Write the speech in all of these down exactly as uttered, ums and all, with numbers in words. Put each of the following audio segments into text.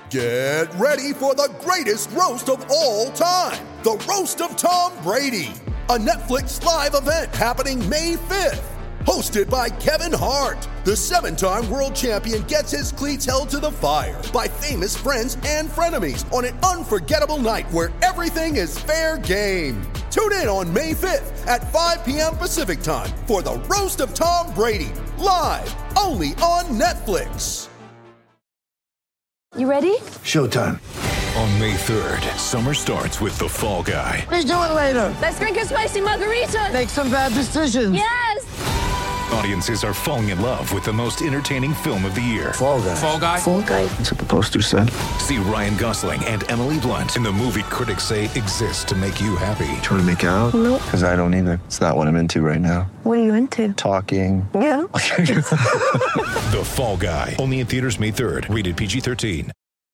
Get ready for the greatest roast of all time, the Roast of Tom Brady, a Netflix live event happening May fifth. Hosted by Kevin Hart, the seven-time world champion gets his cleats held to the fire by famous friends and frenemies on an unforgettable night where everything is fair game. Tune in on May fifth at five p.m. Pacific time for the Roast of Tom Brady, live only on Netflix. You ready? Showtime. On May third, summer starts with The Fall Guy. Let's do it later. Let's drink a spicy margarita. Make some bad decisions. Yes! Audiences are falling in love with the most entertaining film of the year. Fall Guy. Fall Guy? Fall Guy. That's what the poster said. See Ryan Gosling and Emily Blunt in the movie critics say exists to make you happy. Trying to make it out? Nope. Because I don't either. It's not what I'm into right now. What are you into? Talking. Yeah. The Fall Guy. Only in theaters May third. Rated P G thirteen.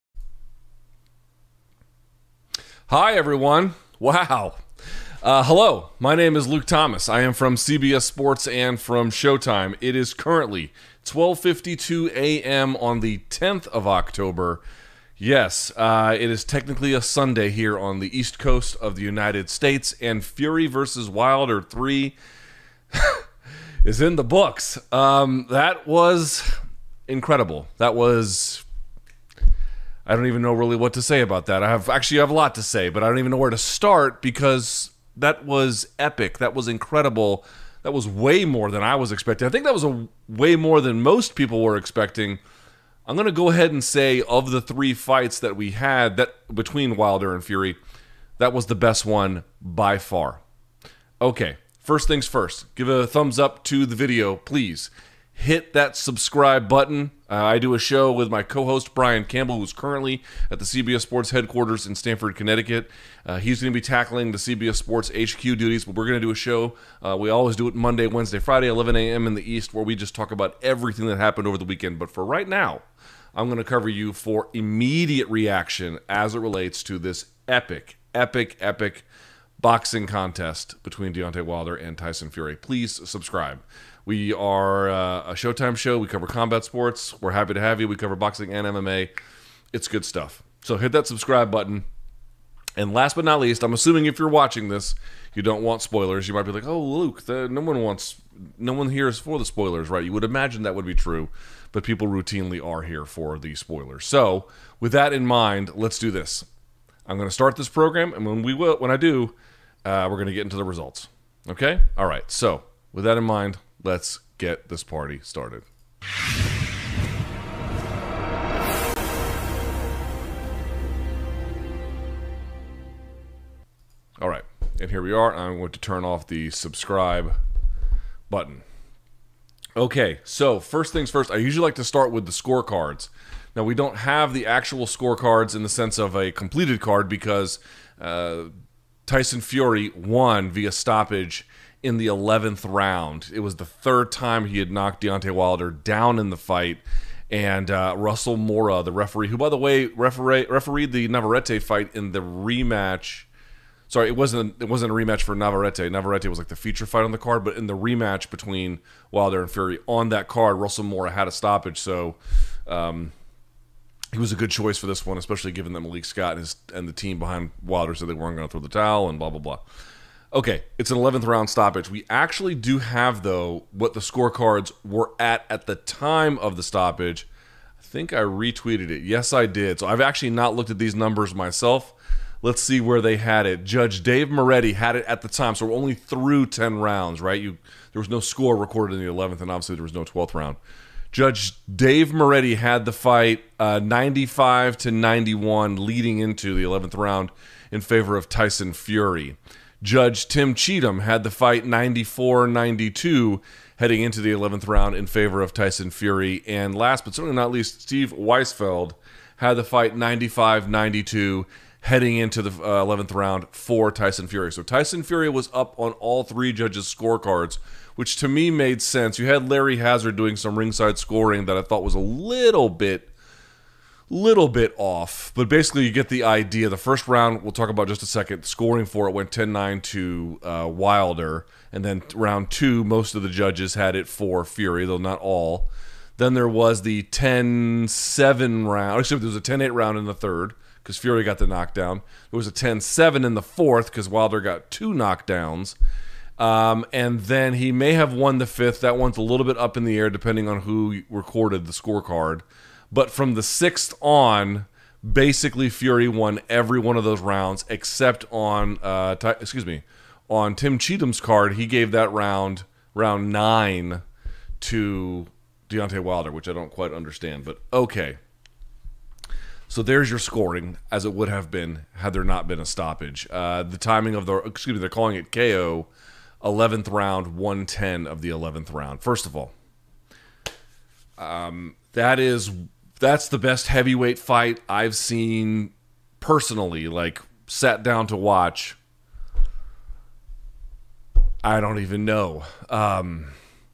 Hi, everyone. Wow. Uh, hello, my name is Luke Thomas. I am from C B S Sports and from Showtime. It is currently twelve fifty-two a.m. on the tenth of October. Yes, uh, it is technically a Sunday here on the East Coast of the United States, and Fury versus Wilder three is in the books. Um, that was incredible. That was... I don't even know really what to say about that. I have actually I have a lot to say, but I don't even know where to start because that was epic. That was incredible. That was way more than I was expecting. I think that was a way more than most people were expecting. I'm going to go ahead and say of the three fights that we had that between Wilder and Fury, that was the best one by far. Okay, first things first. Give a thumbs up to the video, please. Hit that subscribe button. Uh, I do a show with my co-host Brian Campbell, who's currently at the C B S Sports headquarters in Stamford, Connecticut. Uh, he's going to be tackling the C B S Sports H Q duties, but we're going to do a show. Uh, we always do it Monday, Wednesday, Friday, eleven a.m. in the East, where we just talk about everything that happened over the weekend. But for right now, I'm going to cover you for immediate reaction as it relates to this epic, epic, epic boxing contest between Deontay Wilder and Tyson Fury. Please subscribe. We are uh, a Showtime show. We cover combat sports. We're happy to have you. We cover boxing and M M A. It's good stuff. So hit that subscribe button. And last but not least, I'm assuming if you're watching this, you don't want spoilers. You might be like, oh, Luke, the, no one wants, no one here is for the spoilers, right? You would imagine that would be true, but people routinely are here for the spoilers. So with that in mind, let's do this. I'm going to start this program, and when we will, when I do, uh, we're going to get into the results. Okay? All right. So with that in mind, let's get this party started. All right, and here we are. I'm going to turn off the subscribe button. Okay, so first things first, I usually like to start with the scorecards. Now, we don't have the actual scorecards in the sense of a completed card because uh, Tyson Fury won via stoppage in the eleventh round. It was the third time he had knocked Deontay Wilder down in the fight. And uh, Russell Mora, the referee, who, by the way, referee, refereed the Navarrete fight in the rematch. Sorry, it wasn't it wasn't a rematch for Navarrete. Navarrete was like the feature fight on the card, but in the rematch between Wilder and Fury on that card, Russell Mora had a stoppage, so um, he was a good choice for this one, especially given that Malik Scott and, his, and the team behind Wilder said they weren't going to throw the towel and blah, blah, blah. Okay, it's an eleventh round stoppage. We actually do have, though, what the scorecards were at at the time of the stoppage. I think I retweeted it. Yes, I did. So I've actually not looked at these numbers myself. Let's see where they had it. Judge Dave Moretti had it at the time, so we're only through ten rounds, right? You, there was no score recorded in the eleventh, and obviously there was no twelfth round. Judge Dave Moretti had the fight uh, ninety-five to ninety-one leading into the eleventh round in favor of Tyson Fury. Judge Tim Cheatham had the fight ninety-four ninety-two heading into the eleventh round in favor of Tyson Fury. And last but certainly not least, Steve Weisfeld had the fight ninety-five ninety-two heading into the uh, eleventh round for Tyson Fury. So Tyson Fury was up on all three judges' scorecards, which to me made sense. You had Larry Hazard doing some ringside scoring that I thought was a little bit little bit off, but basically you get the idea. The first round, we'll talk about just a second, scoring for it went ten nine to uh, Wilder, and then round two, most of the judges had it for Fury, though not all. Then there was the ten seven round. Actually, there was a ten eight round in the third because Fury got the knockdown. There was a ten seven in the fourth because Wilder got two knockdowns. Um, and then he may have won the fifth. That one's a little bit up in the air depending on who recorded the scorecard. But from the sixth on, basically Fury won every one of those rounds except on, uh, ty- excuse me, on Tim Cheatham's card. He gave that round, round nine, to Deontay Wilder, which I don't quite understand. But okay. So there's your scoring, as it would have been had there not been a stoppage. Uh, the timing of the, excuse me, they're calling it K O. eleventh round, one ten of the eleventh round. First of all, um, that is that's the best heavyweight fight I've seen personally, like sat down to watch. I don't even know. Um,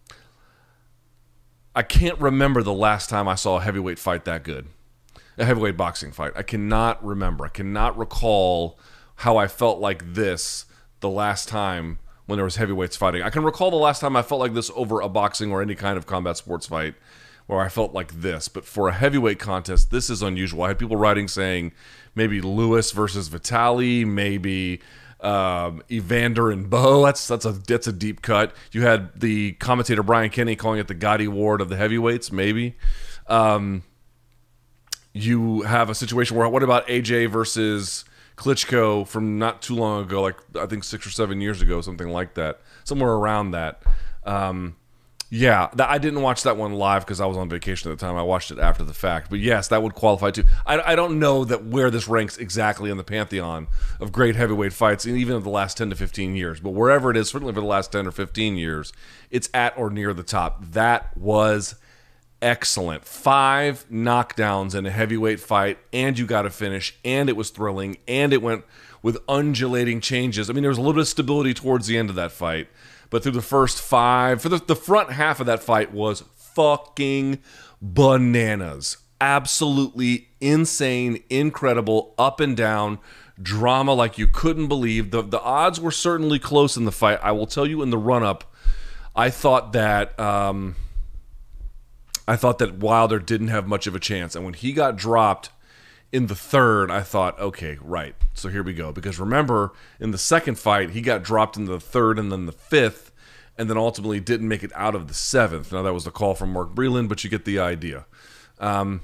I can't remember the last time I saw a heavyweight fight that good. A heavyweight boxing fight. I cannot remember. I cannot recall how I felt like this the last time when there was heavyweights fighting. I can recall the last time I felt like this over a boxing or any kind of combat sports fight where I felt like this. But for a heavyweight contest, this is unusual. I had people writing saying maybe Lewis versus Vitali, maybe um, Evander and Bo. That's that's a that's a deep cut. You had the commentator Brian Kenny calling it the Gotti Ward of the heavyweights, maybe. Um, you have a situation where, what about A J versus Klitschko from not too long ago, like I think six or seven years ago, something like that, somewhere around that. Um, yeah, that, I didn't watch that one live because I was on vacation at the time. I watched it after the fact. But yes, that would qualify too. I, I don't know that where this ranks exactly in the pantheon of great heavyweight fights, and even of the last ten to fifteen years. But wherever it is, certainly for the last ten or fifteen years, it's at or near the top. That was excellent. Five knockdowns in a heavyweight fight, and you got to finish, and it was thrilling, and it went with undulating changes. I mean, there was a little bit of stability towards the end of that fight, but through the first five, for the, the front half of that fight was fucking bananas. Absolutely insane, incredible, up and down, drama like you couldn't believe. The, the odds were certainly close in the fight. I will tell you, in the run-up, I thought that... Um, I thought that Wilder didn't have much of a chance. And when he got dropped in the third, I thought, okay, right. So here we go. Because remember, in the second fight, he got dropped in the third and then the fifth, and then ultimately didn't make it out of the seventh. Now, that was the call from Mark Breland, but you get the idea. Um,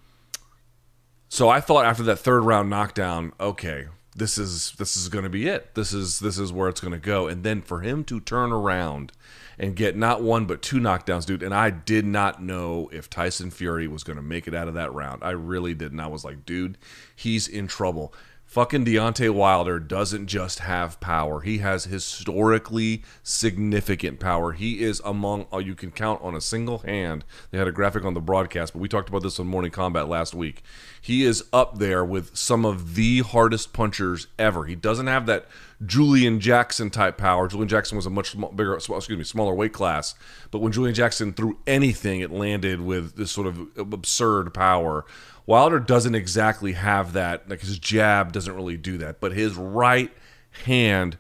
so I thought after that third round knockdown, okay, this is this is going to be it. This is this is where it's going to go. And then for him to turn around and get not one but two knockdowns, dude. And I did not know if Tyson Fury was going to make it out of that round. I really didn't. I was like, dude, he's in trouble. Fucking Deontay Wilder doesn't just have power. He has historically significant power. He is among, oh, you can count on a single hand. They had a graphic on the broadcast, but we talked about this on Morning Combat last week. He is up there with some of the hardest punchers ever. He doesn't have that Julian Jackson type power. Julian Jackson was a much bigger, excuse me, smaller weight class. But when Julian Jackson threw anything, it landed with this sort of absurd power. Wilder doesn't exactly have that. Like, his jab doesn't really do that. But his right hand,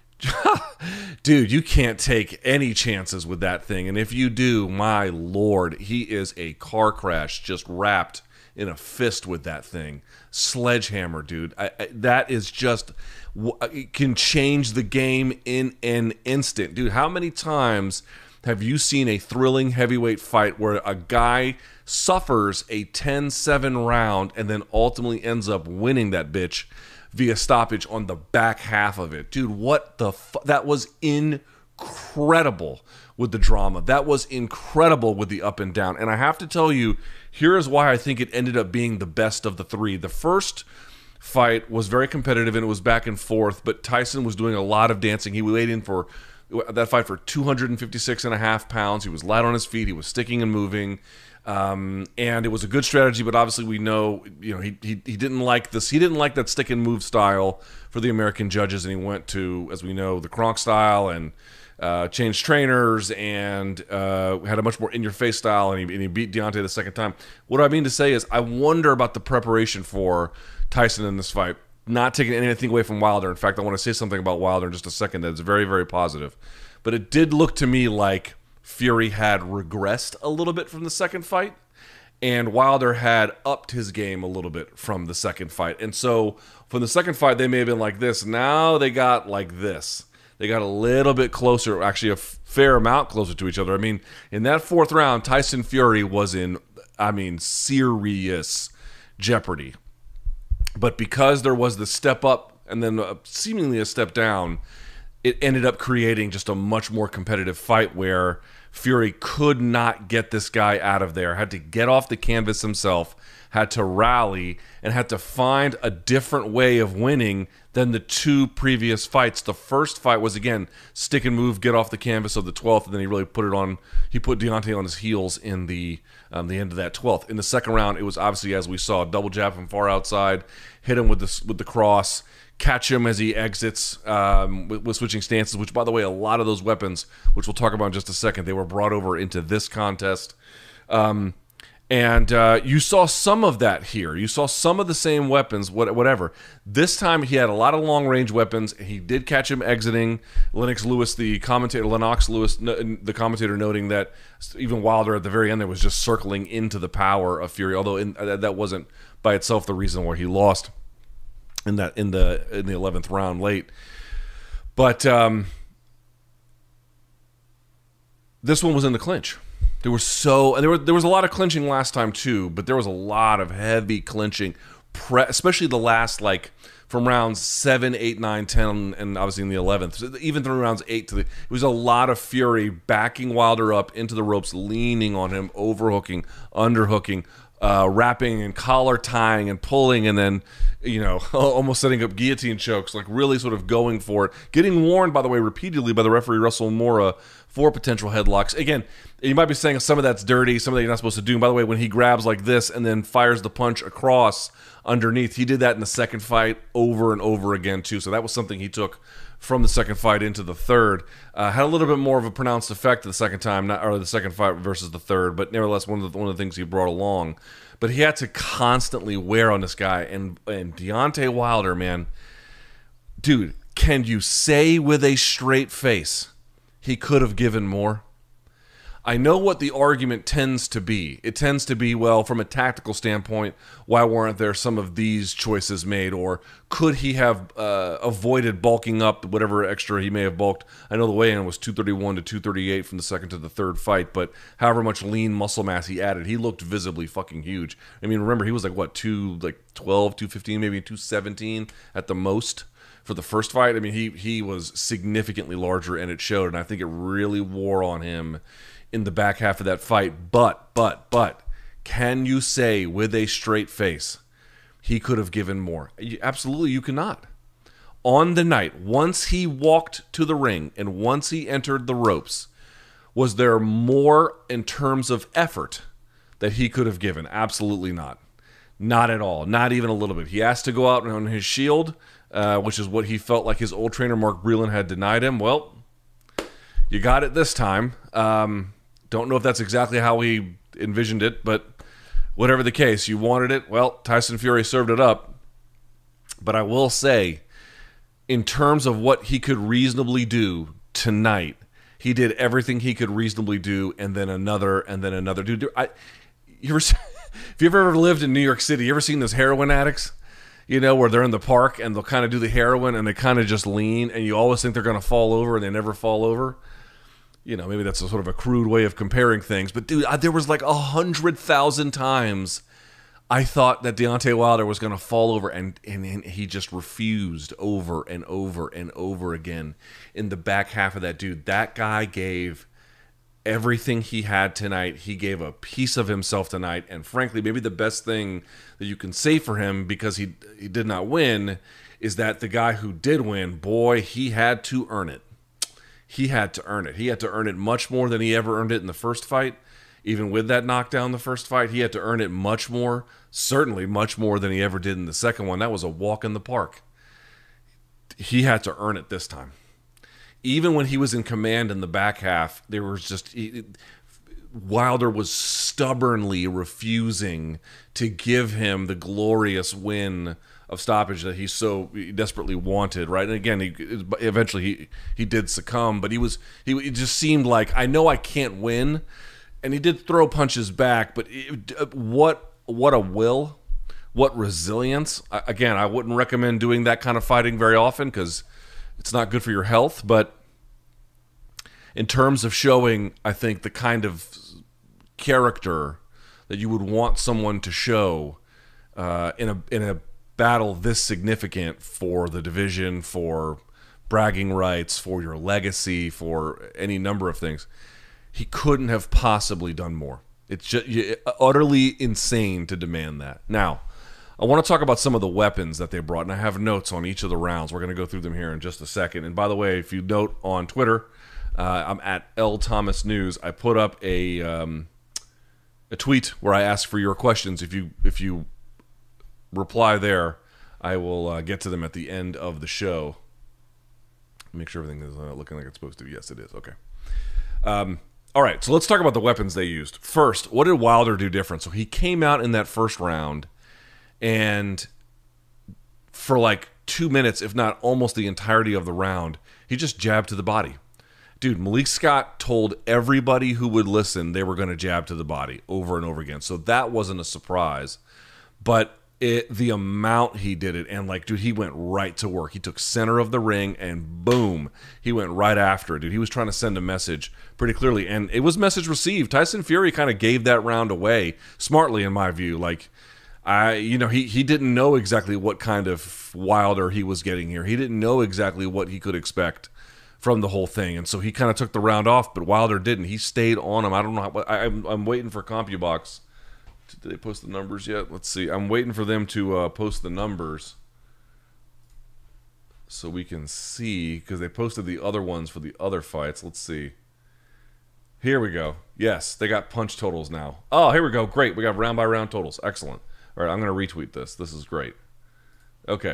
dude, you can't take any chances with that thing. And if you do, my Lord, he is a car crash just wrapped in a fist with that thing. Sledgehammer, dude. I, I, that is just, it can change the game in an instant. Dude, how many times have you seen a thrilling heavyweight fight where a guy suffers a ten seven round and then ultimately ends up winning that bitch via stoppage on the back half of it? Dude, what the fu- that was incredible with the drama. That was incredible with the up and down. And I have to tell you, here is why I think it ended up being the best of the three. The first fight was very competitive and it was back and forth, but Tyson was doing a lot of dancing. He weighed in for that fight for two hundred fifty-six and a half pounds. He was light on his feet. He was sticking and moving. Um, and it was a good strategy, but obviously we know, you know, he, he he didn't like this. He didn't like that stick and move style for the American judges, and he went to, as we know, the Kronk style and uh, changed trainers and uh, had a much more in-your-face style, and he, and he beat Deontay the second time. What I mean to say is, I wonder about the preparation for Tyson in this fight. Not taking anything away from Wilder. In fact, I want to say something about Wilder in just a second that's very, very positive. But it did look to me like Fury had regressed a little bit from the second fight, and Wilder had upped his game a little bit from the second fight. And so from the second fight, they may have been like this. Now they got like this. They got a little bit closer, actually a fair amount closer to each other. I mean, in that fourth round, Tyson Fury was in, I mean, serious jeopardy. But because there was the step up and then a, seemingly a step down, it ended up creating just a much more competitive fight where Fury could not get this guy out of there, had to get off the canvas himself, had to rally, and had to find a different way of winning than the two previous fights. The first fight was, again, stick and move, get off the canvas of the twelfth, and then he really put it on, he put Deontay on his heels in the um, the end of that twelfth. In the second round, it was obviously, as we saw, double jab from far outside, hit him with the, with the cross, catch him as he exits um, with, with switching stances, which, by the way, a lot of those weapons, which we'll talk about in just a second, they were brought over into this contest. Um, and uh, you saw some of that here. You saw some of the same weapons, what, whatever. This time he had a lot of long-range weapons. He did catch him exiting. Lennox Lewis, the commentator, Lennox Lewis, the commentator, noting that even Wilder at the very end there was just circling into the power of Fury, although in, uh, that wasn't by itself the reason why he lost in that in the in the eleventh round late. But um, this one was in the clinch. There was so and there were there was a lot of clinching last time too, but there was a lot of heavy clinching, pre- especially the last, like, from rounds seven, eight, nine, ten, and obviously in the eleventh, even through rounds eight to the, it was a lot of Fury backing Wilder up into the ropes, leaning on him, overhooking, underhooking, uh, wrapping and collar tying and pulling, and then, you know, almost setting up guillotine chokes, like really sort of going for it. Getting warned, by the way, repeatedly by the referee Russell Mora for potential headlocks. Again, you might be saying some of that's dirty, some of that you're not supposed to do. And by the way, when he grabs like this and then fires the punch across underneath, he did that in the second fight over and over again too. So that was something he took from the second fight into the third. Uh, had a little bit more of a pronounced effect the second time, not or the second fight versus the third, but nevertheless one of the one of the things he brought along. But he had to constantly wear on this guy, and and Deontay Wilder, man, dude, can you say with a straight face he could have given more? I know what the argument tends to be. It tends to be, well, from a tactical standpoint, why weren't there some of these choices made? Or could he have uh, avoided bulking up whatever extra he may have bulked? I know the weigh-in was two thirty-one to two thirty-eight from the second to the third fight, but however much lean muscle mass he added, he looked visibly fucking huge. I mean, remember, he was like, what, two, like twelve, two fifteen, maybe two seventeen at the most for the first fight. I mean, he he was significantly larger, and it showed, and I think it really wore on him in the back half of that fight. But, but, but, can you say with a straight face he could have given more? Absolutely, you cannot. On the night, once he walked to the ring and once he entered the ropes, was there more in terms of effort that he could have given? Absolutely not. Not at all. Not even a little bit. He asked to go out on his shield, uh, which is what he felt like his old trainer Mark Breland had denied him. Well, you got it this time. Um... Don't know if that's exactly how he envisioned it, but whatever the case, you wanted it. Well, Tyson Fury served it up. But I will say, in terms of what he could reasonably do tonight, he did everything he could reasonably do, and then another, and then another. Dude, I, you ever, if you've ever lived in New York City, you ever seen those heroin addicts? You know, where they're in the park and they'll kind of do the heroin and they kind of just lean, and you always think they're going to fall over and they never fall over. You know, maybe that's a sort of a crude way of comparing things. But, dude, I, there was like a hundred thousand times I thought that Deontay Wilder was going to fall over, and, and, and he just refused over and over and over again in the back half of that. Dude, that guy gave everything he had tonight. He gave a piece of himself tonight. And, frankly, maybe the best thing that you can say for him, because he he did not win, is that the guy who did win, boy, he had to earn it. He had to earn it. He had to earn it much more than he ever earned it in the first fight. Even with that knockdown in the first fight, he had to earn it much more, certainly much more than he ever did in the second one. That was a walk in the park. He had to earn it this time. Even when he was in command in the back half, there was just... He, Wilder was stubbornly refusing to give him the glorious win of stoppage that he so desperately wanted, right? And again, he eventually he he did succumb, but he was he it just seemed like, I know I can't win, and he did throw punches back, but it, what what a will, what resilience. I, again, I wouldn't recommend doing that kind of fighting very often because it's not good for your health, but in terms of showing, I think, the kind of character that you would want someone to show uh, in a in a battle this significant for the division, for bragging rights, for your legacy, for any number of things, he couldn't have possibly done more. It's just utterly insane to demand that. Now, I want to talk about some of the weapons that they brought, and I have notes on each of the rounds. We're going to go through them here in just a second. And by the way, if you note on Twitter, uh, I'm at L Thomas News. I put up a um, a tweet where I ask for your questions. If you if you reply there, I will uh, get to them at the end of the show. Make sure everything is uh, looking like it's supposed to be. Yes, it is. Okay. Um, all right, so let's talk about the weapons they used. First, what did Wilder do different? So he came out in that first round, and for like two minutes, if not almost the entirety of the round, he just jabbed to the body. Dude, Malik Scott told everybody who would listen they were going to jab to the body over and over again. So that wasn't a surprise. But it, the amount he did it, and like, dude, he went right to work. He took center of the ring, and boom, he went right after it, dude. He was trying to send a message pretty clearly, and it was message received. Tyson Fury kind of gave that round away smartly, in my view. Like, I, you know, he he didn't know exactly what kind of Wilder he was getting here. He didn't know exactly what he could expect from the whole thing, and so he kind of took the round off, but Wilder didn't. He stayed on him. I don't know how, I, I'm, I'm waiting for CompuBox. Did they post the numbers yet? Let's see. I'm waiting for them to uh, post the numbers so we can see, because they posted the other ones for the other fights. Let's see. Here we go. Yes, they got punch totals now. Oh, here we go. Great. We got round by round totals. Excellent. All right, I'm going to retweet this. This is great. Okay.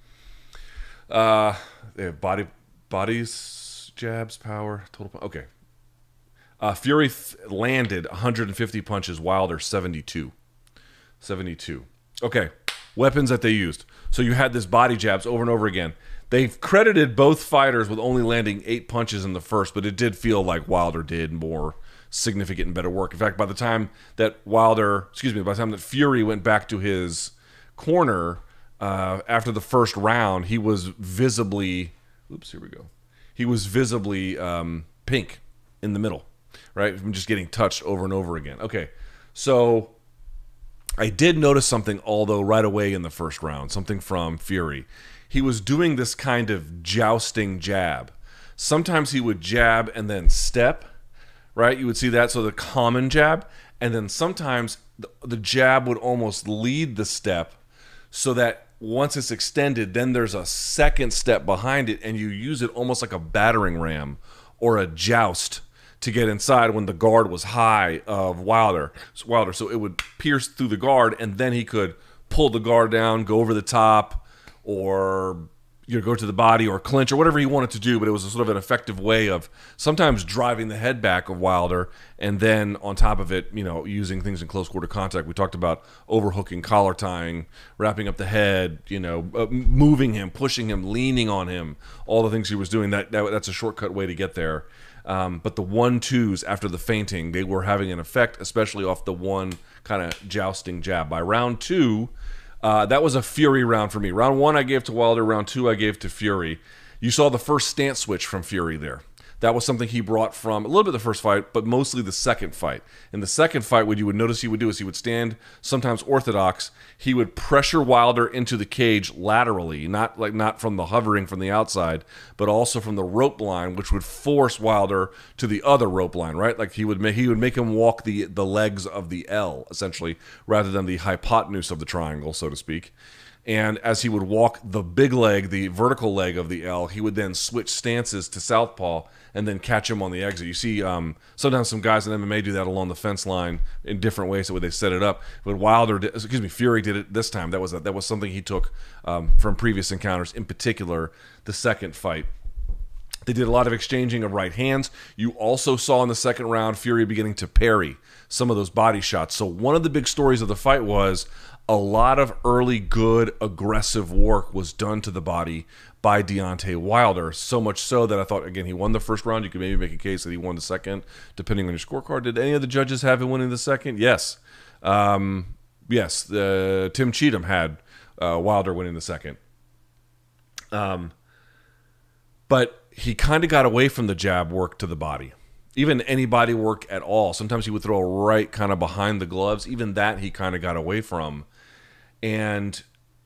Uh, they have body, bodies, jabs, power, total. Okay. Uh, Fury th- landed one hundred fifty punches, Wilder seventy-two. seventy-two. Okay, weapons that they used. So you had this body jabs over and over again. They've credited both fighters with only landing eight punches in the first, but it did feel like Wilder did more significant and better work. In fact, by the time that Wilder, excuse me, by the time that Fury went back to his corner uh, after the first round, he was visibly, oops, here we go. He was visibly um, pink in the middle. Right, from just getting touched over and over again. Okay, so I did notice something, although right away in the first round, something from Fury. He was doing this kind of jousting jab. Sometimes he would jab and then step, right? You would see that, so the common jab. And then sometimes the, the jab would almost lead the step so that once it's extended, then there's a second step behind it, and you use it almost like a battering ram or a joust to get inside when the guard was high of Wilder. So Wilder, so it would pierce through the guard, and then he could pull the guard down, go over the top, or you know, go to the body or clinch or whatever he wanted to do. But it was a sort of an effective way of sometimes driving the head back of Wilder, and then on top of it, you know, using things in close quarter contact. We talked about overhooking, collar tying, wrapping up the head, you know, uh, moving him, pushing him, leaning on him, all the things he was doing. That, that that's a shortcut way to get there. Um, but the one-twos after the feinting, they were having an effect, especially off the one kind of jousting jab. By round two, uh, that was a Fury round for me. Round one I gave to Wilder. Round two I gave to Fury. You saw the first stance switch from Fury there. That was something he brought from a little bit the first fight, but mostly the second fight. In the second fight, what you would notice he would do is he would stand, sometimes orthodox. He would pressure Wilder into the cage laterally, not like not from the hovering from the outside, but also from the rope line, which would force Wilder to the other rope line, right? Like he would make he would make him walk the the legs of the L, essentially, rather than the hypotenuse of the triangle, so to speak. And as he would walk the big leg, the vertical leg of the L, he would then switch stances to southpaw and then catch him on the exit. You see um, sometimes some guys in M M A do that along the fence line in different ways, the way they set it up. But Wilder, did, excuse me, Fury did it this time. That was a, that was something he took um, from previous encounters, in particular the second fight. They did a lot of exchanging of right hands. You also saw in the second round Fury beginning to parry some of those body shots. So one of the big stories of the fight was a lot of early good aggressive work was done to the body by Deontay Wilder, so much so that I thought, again, he won the first round. You could maybe make a case that he won the second, depending on your scorecard. Did any of the judges have him winning the second? Yes. Um, yes, uh, Tim Cheatham had uh, Wilder winning the second. Um, but he kind of got away from the jab work to the body. Even any body work at all. Sometimes he would throw a right kind of behind the gloves. Even that he kind of got away from. And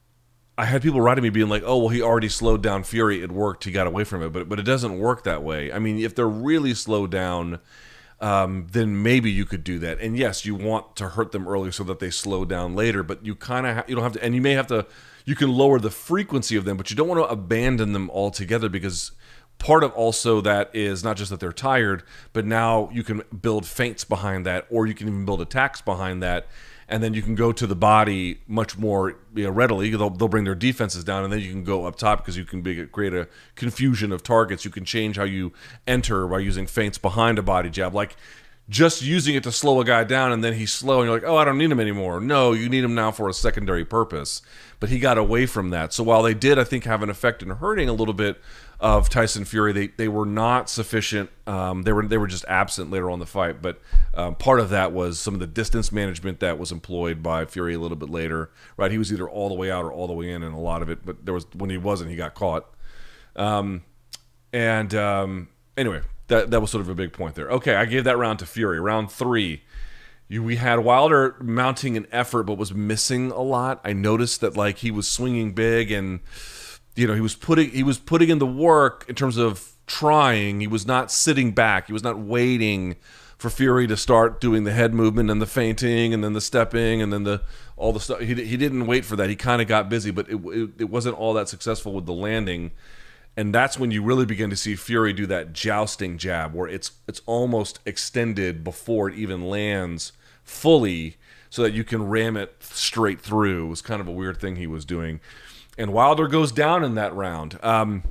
I had people writing me being like, oh, well, he already slowed down Fury. It worked. He got away from it. But but it doesn't work that way. I mean, if they're really slowed down, um, then maybe you could do that. And yes, you want to hurt them early so that they slow down later. But you kind of ha- you don't have to. And you may have to. You can lower the frequency of them, but you don't want to abandon them altogether, because part of also that is not just that they're tired, but now you can build feints behind that, or you can even build attacks behind that. And then you can go to the body much more, you know, readily. They'll, they'll bring their defenses down, and then you can go up top because you can be, create a confusion of targets. You can change how you enter by using feints behind a body jab. Like just using it to slow a guy down, and then he's slow, and you're like, oh, I don't need him anymore. No, you need him now for a secondary purpose. But he got away from that. So while they did, I think, have an effect in hurting a little bit of Tyson Fury, they they were not sufficient. Um, they were they were just absent later on in the fight. But um, part of that was some of the distance management that was employed by Fury a little bit later. Right, he was either all the way out or all the way in, and a lot of it. But there was when he wasn't, he got caught. Um, and um, anyway, that that was sort of a big point there. Okay, I gave that round to Fury. Round three. You, we had Wilder mounting an effort, but was missing a lot. I noticed that like he was swinging big, and you know he was putting he was putting in the work in terms of trying. He was not sitting back. He was not waiting for Fury to start doing the head movement and the feinting and then the stepping and then the all the stuff. He he didn't wait for that. He kind of got busy, but it, it it wasn't all that successful with the landing. And that's when you really begin to see Fury do that jousting jab, where it's it's almost extended before it even lands fully, so that you can ram it straight through. It was kind of a weird thing he was doing. And Wilder goes down in that round. Um,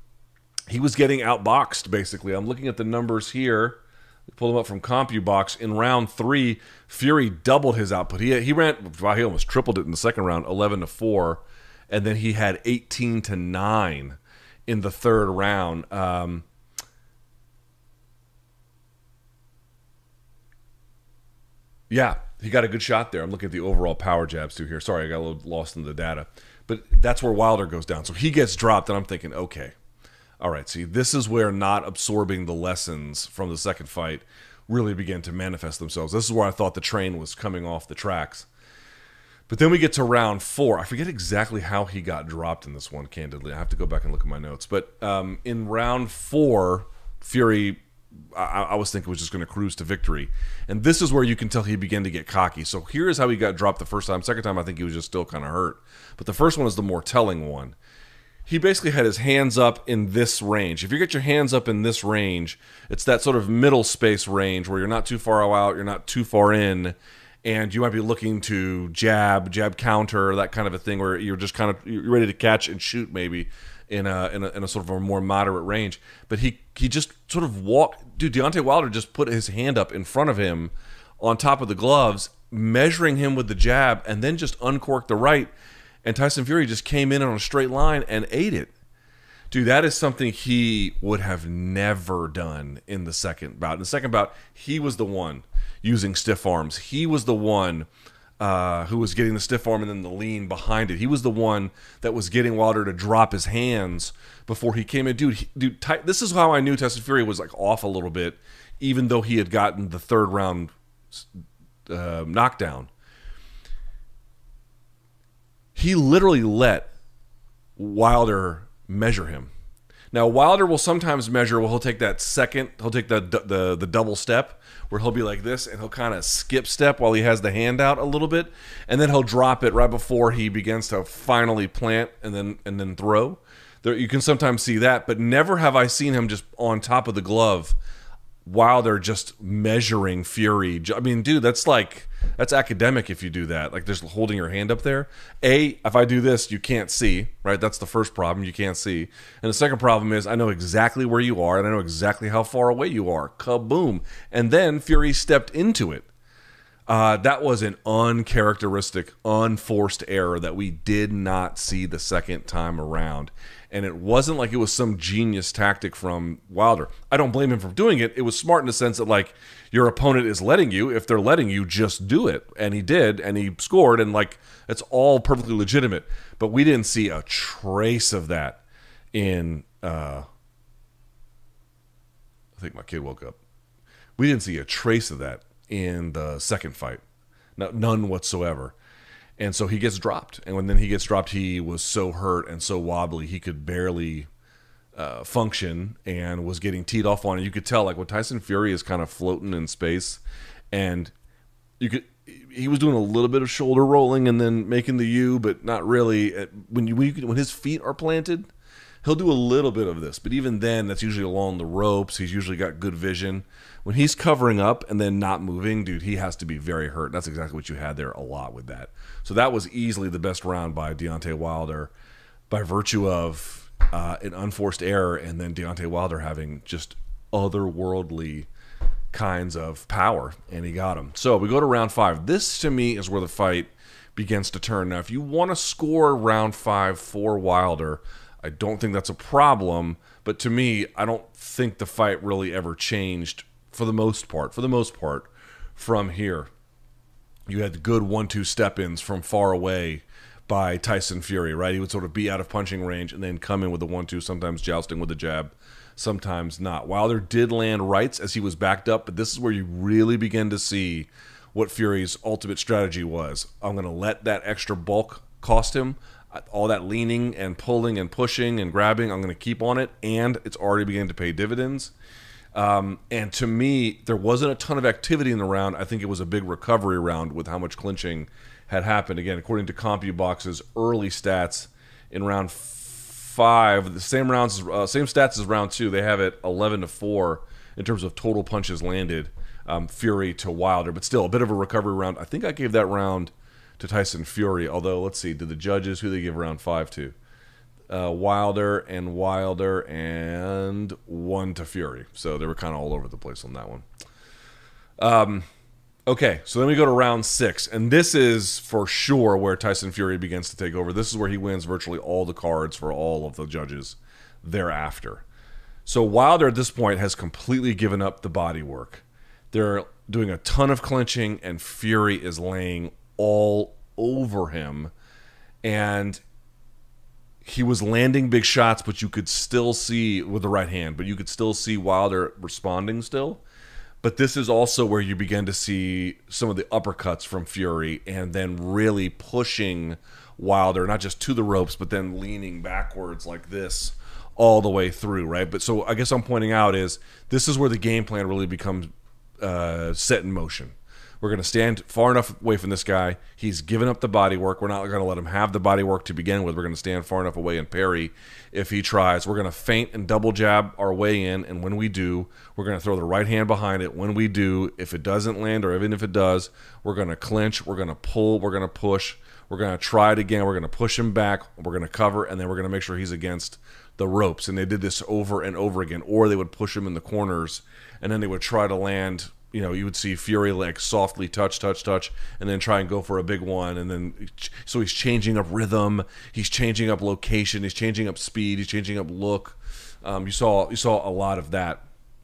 he was getting outboxed, basically. I'm looking at the numbers here. Pull them up from CompuBox. In round three, Fury doubled his output. He he ran, well, he almost tripled it in the second round, eleven to four, and then he had eighteen to nine in the third round. Um, Yeah, he got a good shot there. I'm looking at the overall power jabs too here. Sorry, I got a little lost in the data. But that's where Wilder goes down. So he gets dropped, and I'm thinking, okay, all right, see, this is where not absorbing the lessons from the second fight really began to manifest themselves. This is where I thought the train was coming off the tracks. But then we get to round four. I forget exactly how he got dropped in this one, candidly. I have to go back and look at my notes. But um, in round four, Fury, I, I was thinking was just going to cruise to victory. And this is where you can tell he began to get cocky. So here's how he got dropped the first time. Second time, I think he was just still kind of hurt. But the first one is the more telling one. He basically had his hands up in this range. If you get your hands up in this range, it's that sort of middle space range where you're not too far out, you're not too far in, and you might be looking to jab, jab counter, that kind of a thing, where you're just kind of you're ready to catch and shoot maybe in a, in a in a sort of a more moderate range. But he he just sort of walked. Dude, Deontay Wilder just put his hand up in front of him on top of the gloves, measuring him with the jab, and then just uncorked the right. And Tyson Fury just came in on a straight line and ate it. Dude, that is something he would have never done in the second bout. In the second bout, he was the one using stiff arms. He was the one uh, who was getting the stiff arm and then the lean behind it. He was the one that was getting Wilder to drop his hands before he came in. Dude, he, dude, Ty, this is how I knew Tyson Fury was like off a little bit, even though he had gotten the third round uh, knockdown. He literally let Wilder measure him. Now, Wilder will sometimes measure, well, he'll take that second, he'll take the the, the double step, where he'll be like this, and he'll kind of skip step while he has the hand out a little bit, and then he'll drop it right before he begins to finally plant and then and then throw. There, you can sometimes see that, but never have I seen him just on top of the glove Wilder just measuring Fury. I mean, dude, that's like, that's academic if you do that. Like, just holding your hand up there. A, if I do this, you can't see, right? That's the first problem. You can't see. And the second problem is I know exactly where you are, and I know exactly how far away you are. Kaboom. And then Fury stepped into it. Uh, that was an uncharacteristic, unforced error that we did not see the second time around. And it wasn't like it was some genius tactic from Wilder. I don't blame him for doing it. It was smart in the sense that, like, your opponent is letting you. If they're letting you, just do it. And he did, and he scored, and, like, it's all perfectly legitimate. But we didn't see a trace of that in, uh, I think my kid woke up. We didn't see a trace of that in the second fight. No, none whatsoever. And so he gets dropped. And when then he gets dropped, he was so hurt and so wobbly, he could barely uh, function and was getting teed off on it. You could tell, like, when Tyson Fury is kind of floating in space, and you could, he was doing a little bit of shoulder rolling and then making the U, but not really. When you, when, you, when his feet are planted, he'll do a little bit of this. But even then, that's usually along the ropes. He's usually got good vision. When he's covering up and then not moving, dude, he has to be very hurt. That's exactly what you had there a lot with that. So that was easily the best round by Deontay Wilder by virtue of uh, an unforced error and then Deontay Wilder having just otherworldly kinds of power, and he got him. So we go to round five. This, to me, is where the fight begins to turn. Now, if you want to score round five for Wilder, I don't think that's a problem, but to me, I don't think the fight really ever changed for the most part, for the most part, from here. You had good one two step-ins from far away by Tyson Fury, right? He would sort of be out of punching range and then come in with the one two, sometimes jousting with the jab, sometimes not. Wilder did land rights as he was backed up, but this is where you really begin to see what Fury's ultimate strategy was. I'm going to let that extra bulk cost him. All that leaning and pulling and pushing and grabbing, I'm going to keep on it, and it's already beginning to pay dividends. Um, and to me, there wasn't a ton of activity in the round. I think it was a big recovery round with how much clinching had happened. Again, according to CompuBox's early stats in round five, the same rounds, uh, same stats as round two. They have it eleven to four in terms of total punches landed, um, Fury to Wilder, but still a bit of a recovery round. I think I gave that round to Tyson Fury, although let's see, did the judges, who they give round five to? Uh, Wilder and Wilder and one to Fury. So they were kind of all over the place on that one. Um, okay, so then we go to round six, and this is for sure where Tyson Fury begins to take over. This is where he wins virtually all the cards for all of the judges thereafter. So Wilder at this point has completely given up the body work. They're doing a ton of clinching, and Fury is laying all over him, and he was landing big shots, but you could still see with the right hand, but you could still see Wilder responding still. But this is also where you begin to see some of the uppercuts from Fury and then really pushing Wilder, not just to the ropes, but then leaning backwards like this all the way through, right? But so I guess I'm pointing out is this is where the game plan really becomes uh, set in motion. We're going to stand far enough away from this guy. He's given up the body work. We're not going to let him have the body work to begin with. We're going to stand far enough away and parry if he tries. We're going to feint and double jab our way in, and when we do, we're going to throw the right hand behind it. When we do, if it doesn't land or even if it does, we're going to clinch, we're going to pull, we're going to push, we're going to try it again, we're going to push him back, we're going to cover, and then we're going to make sure he's against the ropes. And they did this over and over again, or they would push him in the corners, and then they would try to land. You know, you would see Fury like softly touch, touch, touch, and then try and go for a big one. And then, so he's changing up rhythm, he's changing up location, he's changing up speed, he's changing up look. Um, you saw, you saw a lot of that.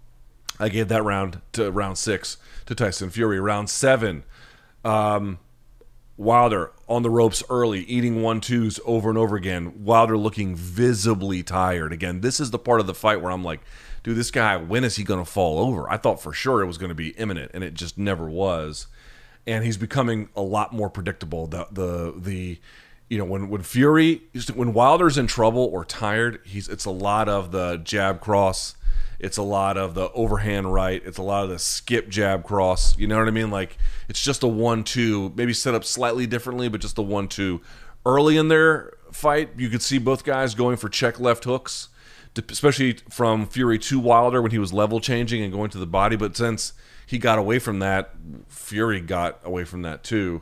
I gave that round to round six to Tyson Fury. Round seven, um, Wilder on the ropes early, eating one-twos over and over again. Wilder looking visibly tired. Again, this is the part of the fight where I'm like, dude, this guy, when is he going to fall over? I thought for sure it was going to be imminent, and it just never was. And he's becoming a lot more predictable. The the the, you know, when when Fury, when Wilder's in trouble or tired, he's it's a lot of the jab cross, it's a lot of the overhand right, it's a lot of the skip jab cross. You know what I mean? Like it's just a one-two, maybe set up slightly differently, but just a one-two. Early in their fight, you could see both guys going for check left hooks. especially from Fury to Wilder when he was level changing and going to the body. But since he got away from that, Fury got away from that too.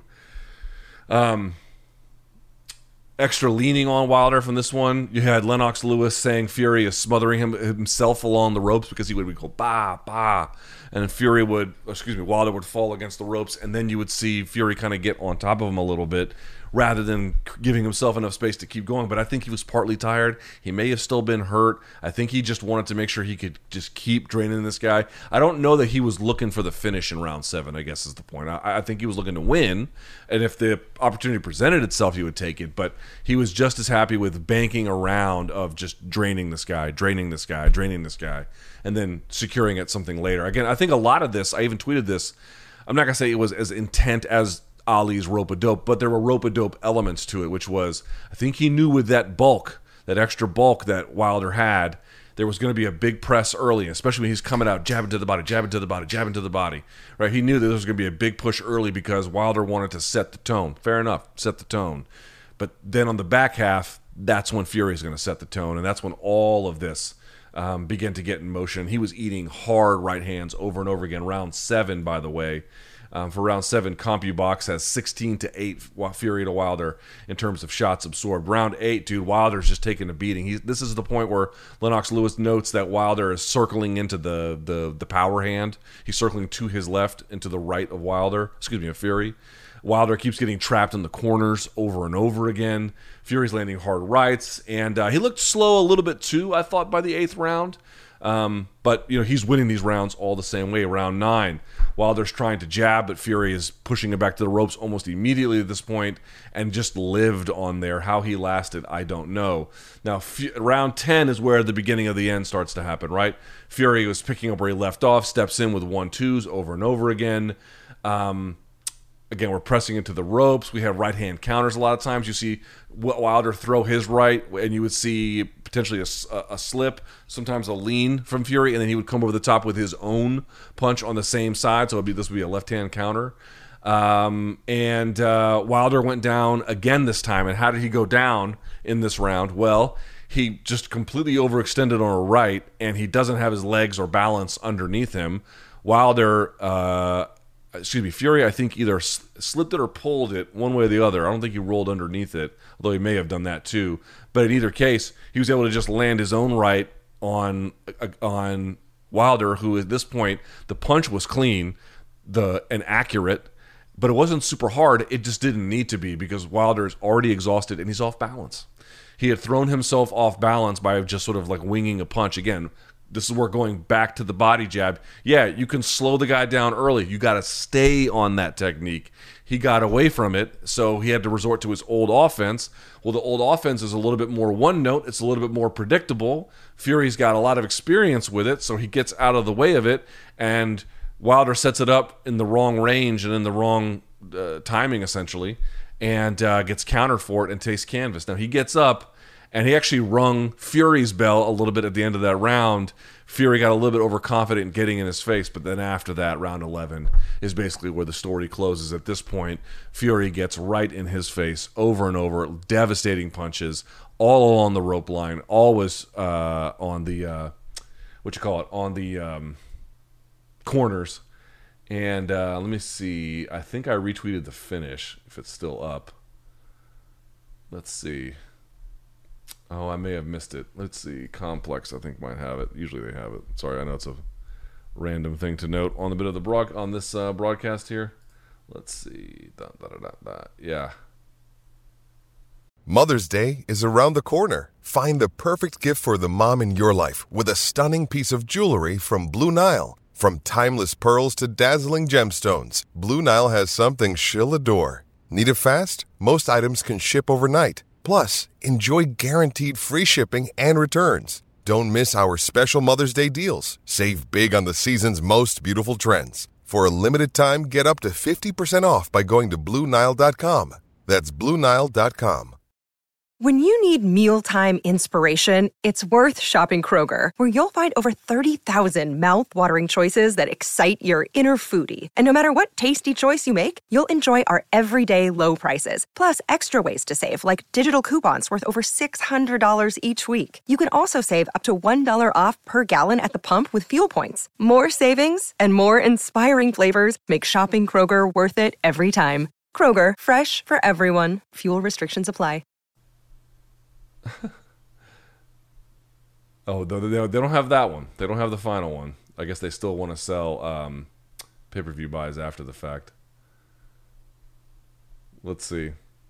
Um, extra leaning on Wilder from this one. You had Lennox Lewis saying Fury is smothering him himself along the ropes because he would, would go bah bah, and then Fury would, excuse me, Wilder would fall against the ropes, and then you would see Fury kind of get on top of him a little bit, rather than giving himself enough space to keep going. But I think he was partly tired. He may have still been hurt. I think he just wanted to make sure he could just keep draining this guy. I don't know that he was looking for the finish in round seven, I guess is the point. I, I think he was looking to win, and if the opportunity presented itself, he would take it. But he was just as happy with banking a round of just draining this guy, draining this guy, draining this guy, and then securing it something later. Again, I think a lot of this, I even tweeted this, I'm not going to say it was as intent as Ali's rope-a-dope, but there were rope-a-dope elements to it, which was, I think he knew with that bulk, that extra bulk that Wilder had, there was going to be a big press early, especially when he's coming out, jabbing to the body, jabbing to the body, jabbing to the body. Right? He knew that there was going to be a big push early because Wilder wanted to set the tone. Fair enough, set the tone. But then on the back half, that's when Fury is going to set the tone, and that's when all of this um, began to get in motion. He was eating hard right hands over and over again. Round seven, by the way. Um, for round seven, CompuBox has sixteen to eight Fury to Wilder in terms of shots absorbed. Round eight, dude, Wilder's just taking a beating. He, this is the point where Lennox Lewis notes that Wilder is circling into the, the, the power hand. He's circling to his left and to the right of Wilder, excuse me, of Fury. Wilder keeps getting trapped in the corners over and over again. Fury's landing hard rights, and uh, he looked slow a little bit too, I thought, by the eighth round. Um, but, you know, he's winning these rounds all the same way. Round nine, Wilder's trying to jab, but Fury is pushing him back to the ropes almost immediately at this point and just lived on there. How he lasted, I don't know. Now, F- round ten is where the beginning of the end starts to happen, right? Fury was picking up where he left off, steps in with one-twos over and over again. Um... Again, we're pressing into the ropes. We have right-hand counters a lot of times. You see Wilder throw his right, and you would see potentially a, a slip, sometimes a lean from Fury, and then he would come over the top with his own punch on the same side. So it'd be, this would be a left-hand counter. Um, and uh, Wilder went down again this time. And how did he go down in this round? Well, he just completely overextended on a right, and he doesn't have his legs or balance underneath him. Wilder... Uh, Excuse me, Fury, I think either slipped it or pulled it one way or the other. I don't think he rolled underneath it, although he may have done that too. But in either case, he was able to just land his own right on on Wilder, who at this point, the punch was clean the and accurate, but it wasn't super hard. It just didn't need to be because Wilder is already exhausted and he's off balance. He had thrown himself off balance by just sort of like winging a punch. Again, this is where going back to the body jab. Yeah, you can slow the guy down early. You got to stay on that technique. He got away from it, so he had to resort to his old offense. Well, the old offense is a little bit more one note. It's a little bit more predictable. Fury's got a lot of experience with it, so he gets out of the way of it, and Wilder sets it up in the wrong range and in the wrong uh, timing, essentially, and uh, gets countered for it and takes canvas. Now, he gets up, and he actually rung Fury's bell a little bit at the end of that round. Fury got a little bit overconfident in getting in his face, but then after that, round eleven is basically where the story closes. At this point, Fury gets right in his face over and over, devastating punches, all along the rope line, always uh, on the, uh, what you call it, on the um, corners. And uh, let me see, I think I retweeted the finish, if it's still up. Let's see. Oh, I may have missed it. Let's see. Complex, I think, might have it. Usually they have it. Sorry, I know it's a random thing to note on the bit of the broad on this uh, broadcast here. Let's see. Da, da, da, da, da. Yeah. Mother's Day is around the corner. Find the perfect gift for the mom in your life with a stunning piece of jewelry from Blue Nile. From timeless pearls to dazzling gemstones, Blue Nile has something she'll adore. Need it fast? Most items can ship overnight. Plus, enjoy guaranteed free shipping and returns. Don't miss our special Mother's Day deals. Save big on the season's most beautiful trends. For a limited time, get up to fifty percent off by going to Blue Nile dot com. That's Blue Nile dot com. When you need mealtime inspiration, it's worth shopping Kroger, where you'll find over thirty thousand mouth-watering choices that excite your inner foodie. And no matter what tasty choice you make, you'll enjoy our everyday low prices, plus extra ways to save, like digital coupons worth over six hundred dollars each week. You can also save up to one dollar off per gallon at the pump with fuel points. More savings and more inspiring flavors make shopping Kroger worth it every time. Kroger, fresh for everyone. Fuel restrictions apply. Oh, they, they don't have that one. They don't have the final one. I guess they still want to sell um, pay-per-view buys after the fact. Let's see.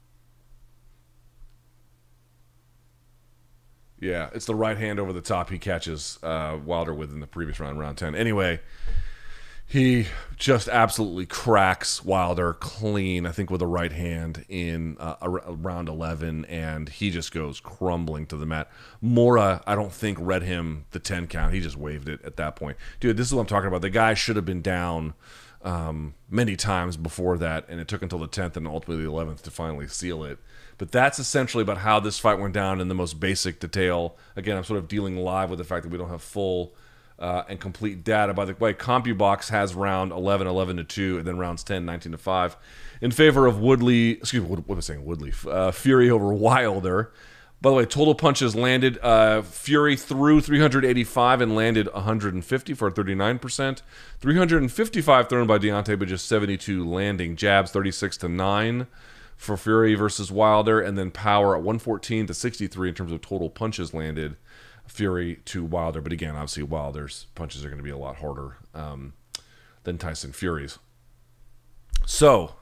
Yeah, it's the right hand over the top he catches uh, Wilder with in the previous round, round ten. Anyway, he just absolutely cracks Wilder clean, I think, with a right hand in uh, round eleven, and he just goes crumbling to the mat. Mora, I don't think, read him the ten count. He just waved it at that point. Dude, this is what I'm talking about. The guy should have been down um, many times before that, and it took until the tenth and ultimately the eleventh to finally seal it. But that's essentially about how this fight went down in the most basic detail. Again, I'm sort of dealing live with the fact that we don't have full Uh, and complete data. By the way, CompuBox has round eleven, eleven to two, and then rounds ten, nineteen to five in favor of Woodley. Excuse me, what, what was I saying? Woodley. Uh, Fury over Wilder. By the way, total punches landed. Uh, Fury threw three hundred eighty-five and landed one hundred fifty for thirty-nine percent. three hundred fifty-five thrown by Deontay, but just seventy-two landing. Jabs thirty-six to nine for Fury versus Wilder, and then power at one fourteen to sixty-three in terms of total punches landed. Fury to Wilder, but again, obviously Wilder's punches are going to be a lot harder um, than Tyson Fury's. So,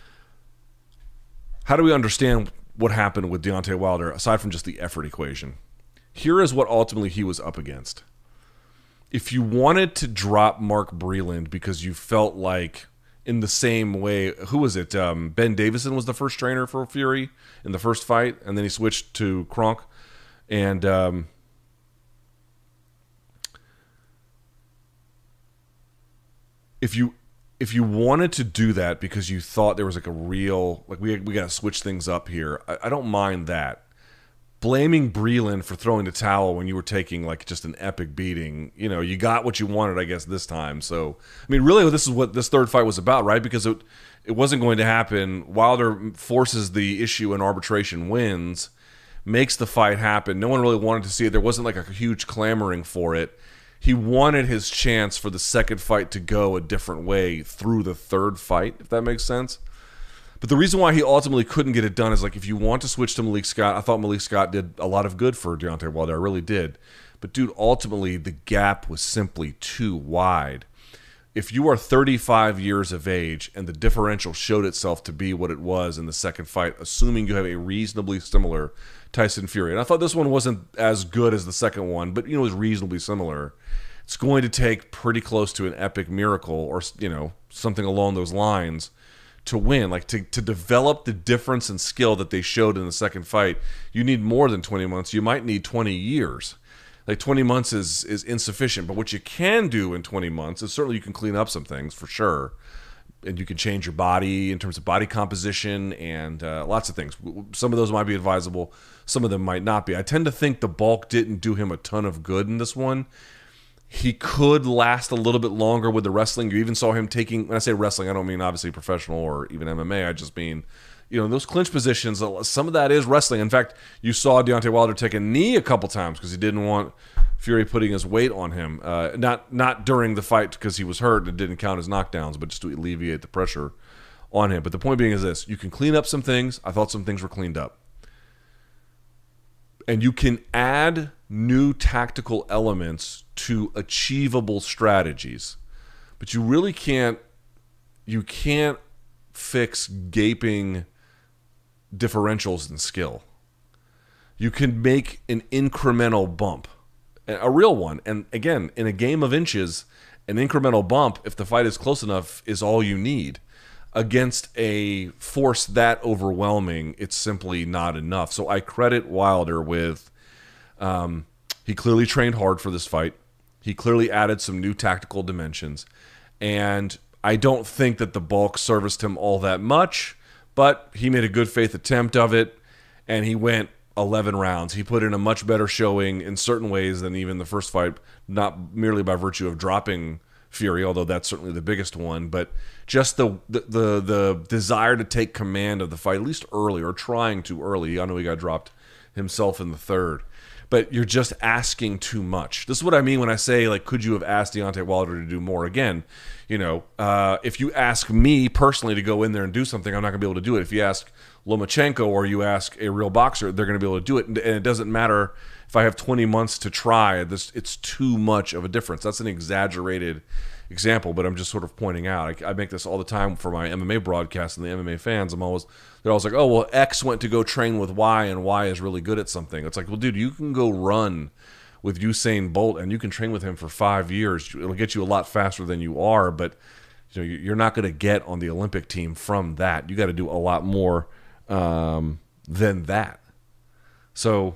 how do we understand what happened with Deontay Wilder, aside from just the effort equation? Here is what ultimately he was up against. If you wanted to drop Mark Breland because you felt like, in the same way, who was it? Um, Ben Davison was the first trainer for Fury in the first fight, and then he switched to Kronk. And um, if you if you wanted to do that because you thought there was like a real, like we we got to switch things up here, I, I don't mind that. Blaming Breland for throwing the towel when you were taking like just an epic beating, you know, you got what you wanted, I guess, this time. So, I mean, really, this is what this third fight was about, right? Because it it wasn't going to happen. Wilder forces the issue in arbitration, wins, makes the fight happen. No one really wanted to see it. There wasn't like a huge clamoring for it. He wanted his chance for the second fight to go a different way through the third fight, if that makes sense. But the reason why he ultimately couldn't get it done is, like, if you want to switch to Malik Scott, I thought Malik Scott did a lot of good for Deontay Wilder. I really did. But, dude, ultimately the gap was simply too wide. If you are thirty-five years of age and the differential showed itself to be what it was in the second fight, assuming you have a reasonably similar Tyson Fury, and I thought this one wasn't as good as the second one, but, you know, it was reasonably similar, it's going to take pretty close to an epic miracle or, you know, something along those lines to win. Like, to, to develop the difference in skill that they showed in the second fight, you need more than twenty months. You might need twenty years. Like, twenty months is is insufficient. But what you can do in twenty months is certainly you can clean up some things for sure. And you can change your body in terms of body composition and uh, lots of things. Some of those might be advisable. Some of them might not be. I tend to think the bulk didn't do him a ton of good in this one. He could last a little bit longer with the wrestling. You even saw him taking, when I say wrestling, I don't mean obviously professional or even M M A. I just mean, you know, in those clinch positions, some of that is wrestling. In fact, you saw Deontay Wilder take a knee a couple times because he didn't want Fury putting his weight on him. Uh, not not during the fight because he was hurt and it didn't count as knockdowns, but just to alleviate the pressure on him. But the point being is this: you can clean up some things. I thought some things were cleaned up. And you can add new tactical elements to achievable strategies. But you really can't you can't fix gaping differentials in skill. You can make an incremental bump, a real one. And again, in a game of inches, an incremental bump, if the fight is close enough, is all you need. Against a force that overwhelming, it's simply not enough. So I credit Wilder with, um, he clearly trained hard for this fight. He clearly added some new tactical dimensions. And I don't think that the bulk serviced him all that much, but he made a good faith attempt of it. And he went eleven rounds. He put in a much better showing in certain ways than even the first fight, not merely by virtue of dropping Fury, although that's certainly the biggest one, but just the the the, the desire to take command of the fight, at least early, or trying to early. I know he got dropped himself in the third. But you're just asking too much. This is what I mean when I say, like, could you have asked Deontay Wilder to do more? Again, you know, uh, if you ask me personally to go in there and do something, I'm not going to be able to do it. If you ask Lomachenko or you ask a real boxer, they're going to be able to do it. And it doesn't matter if I have twenty months to try. This, it's too much of a difference. That's an exaggerated example, but I'm just sort of pointing out. I, I make this all the time for my M M A broadcasts and the M M A fans. I'm always they're always like, oh, well, X went to go train with Y, and Y is really good at something. It's like, well, dude, you can go run with Usain Bolt, and you can train with him for five years. It'll get you a lot faster than you are, but you know, you're not going to get on the Olympic team from that. You got to do a lot more um, than that. So.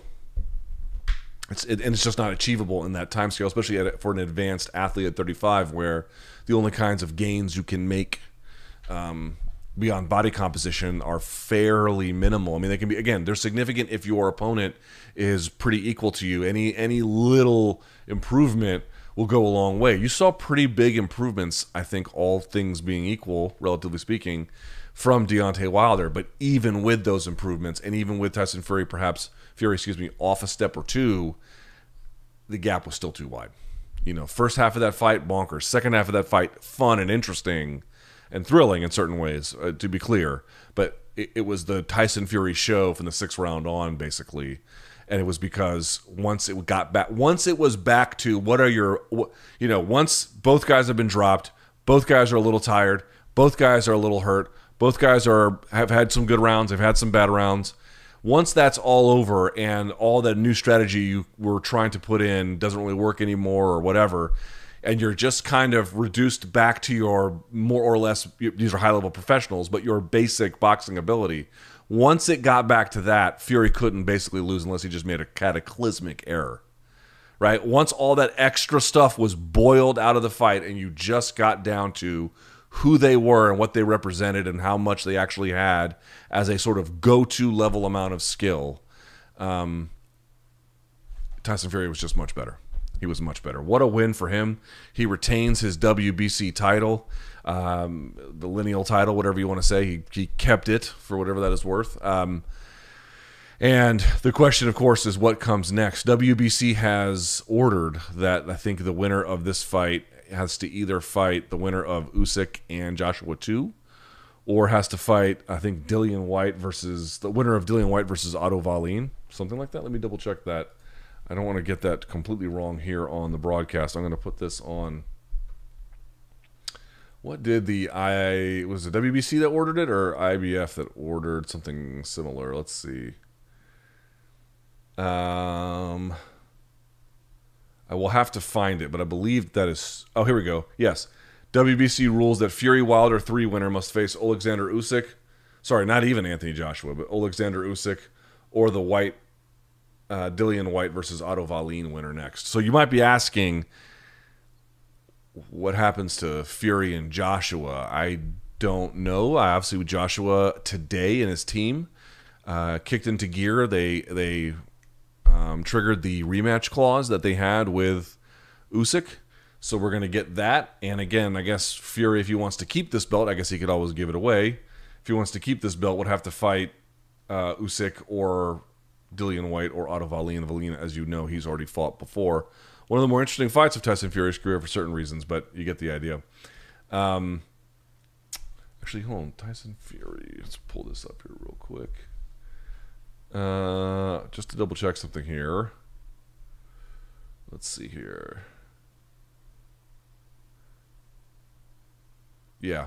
It's, it, and it's just not achievable in that time scale, especially at, for an advanced athlete at thirty-five, where the only kinds of gains you can make um, beyond body composition are fairly minimal. I mean, they can be, again, they're significant if your opponent is pretty equal to you. Any any little improvement will go a long way. You saw pretty big improvements, I think, all things being equal, relatively speaking, from Deontay Wilder. But even with those improvements, and even with Tyson Fury perhaps Fury, excuse me, off a step or two, the gap was still too wide. You know, first half of that fight, bonkers. Second half of that fight, fun and interesting and thrilling in certain ways, uh, to be clear. But it, it was the Tyson Fury show from the sixth round on, basically. And it was because once it got back, once it was back to what are your, you know, once both guys have been dropped, both guys are a little tired, both guys are a little hurt, both guys are have had some good rounds, they've had some bad rounds. Once that's all over and all that new strategy you were trying to put in doesn't really work anymore or whatever, and you're just kind of reduced back to your more or less, these are high-level professionals, but your basic boxing ability, once it got back to that, Fury couldn't basically lose unless he just made a cataclysmic error, right? Once all that extra stuff was boiled out of the fight and you just got down to who they were and what they represented and how much they actually had as a sort of go-to level amount of skill, um, Tyson Fury was just much better. He was much better. What a win for him. He retains his W B C title, um, the lineal title, whatever you want to say. He, he kept it for whatever that is worth. Um, and the question, of course, is what comes next. W B C has ordered that I think the winner of this fight has to either fight the winner of Usyk and Joshua two, or has to fight, I think, Dillian White versus the winner of Dillian White versus Otto Wallin, something like that. Let me double check that. I don't want to get that completely wrong here on the broadcast. I'm going to put this on. What did the I was it W B C that ordered it, or I B F that ordered something similar? Let's see. Um. I will have to find it, but I believe that is... Oh, here we go. Yes. W B C rules that Fury Wilder three winner must face Alexander Usyk. Sorry, not even Anthony Joshua, but Alexander Usyk or the White, uh, Dillian White versus Otto Wallin winner next. So you might be asking, what happens to Fury and Joshua? I don't know. I obviously with Joshua today and his team uh, kicked into gear. They... they Um, triggered the rematch clause that they had with Usyk. So we're going to get that. And again, I guess Fury, if he wants to keep this belt, I guess he could always give it away. If he wants to keep this belt, would have to fight uh, Usyk or Dillian White or Otto Wallin. Wallin, as you know, he's already fought before. One of the more interesting fights of Tyson Fury's career for certain reasons, but you get the idea. Um, actually, hold on. Tyson Fury. Let's pull this up here real quick. Uh, just to double check something here. Let's see here. Yeah.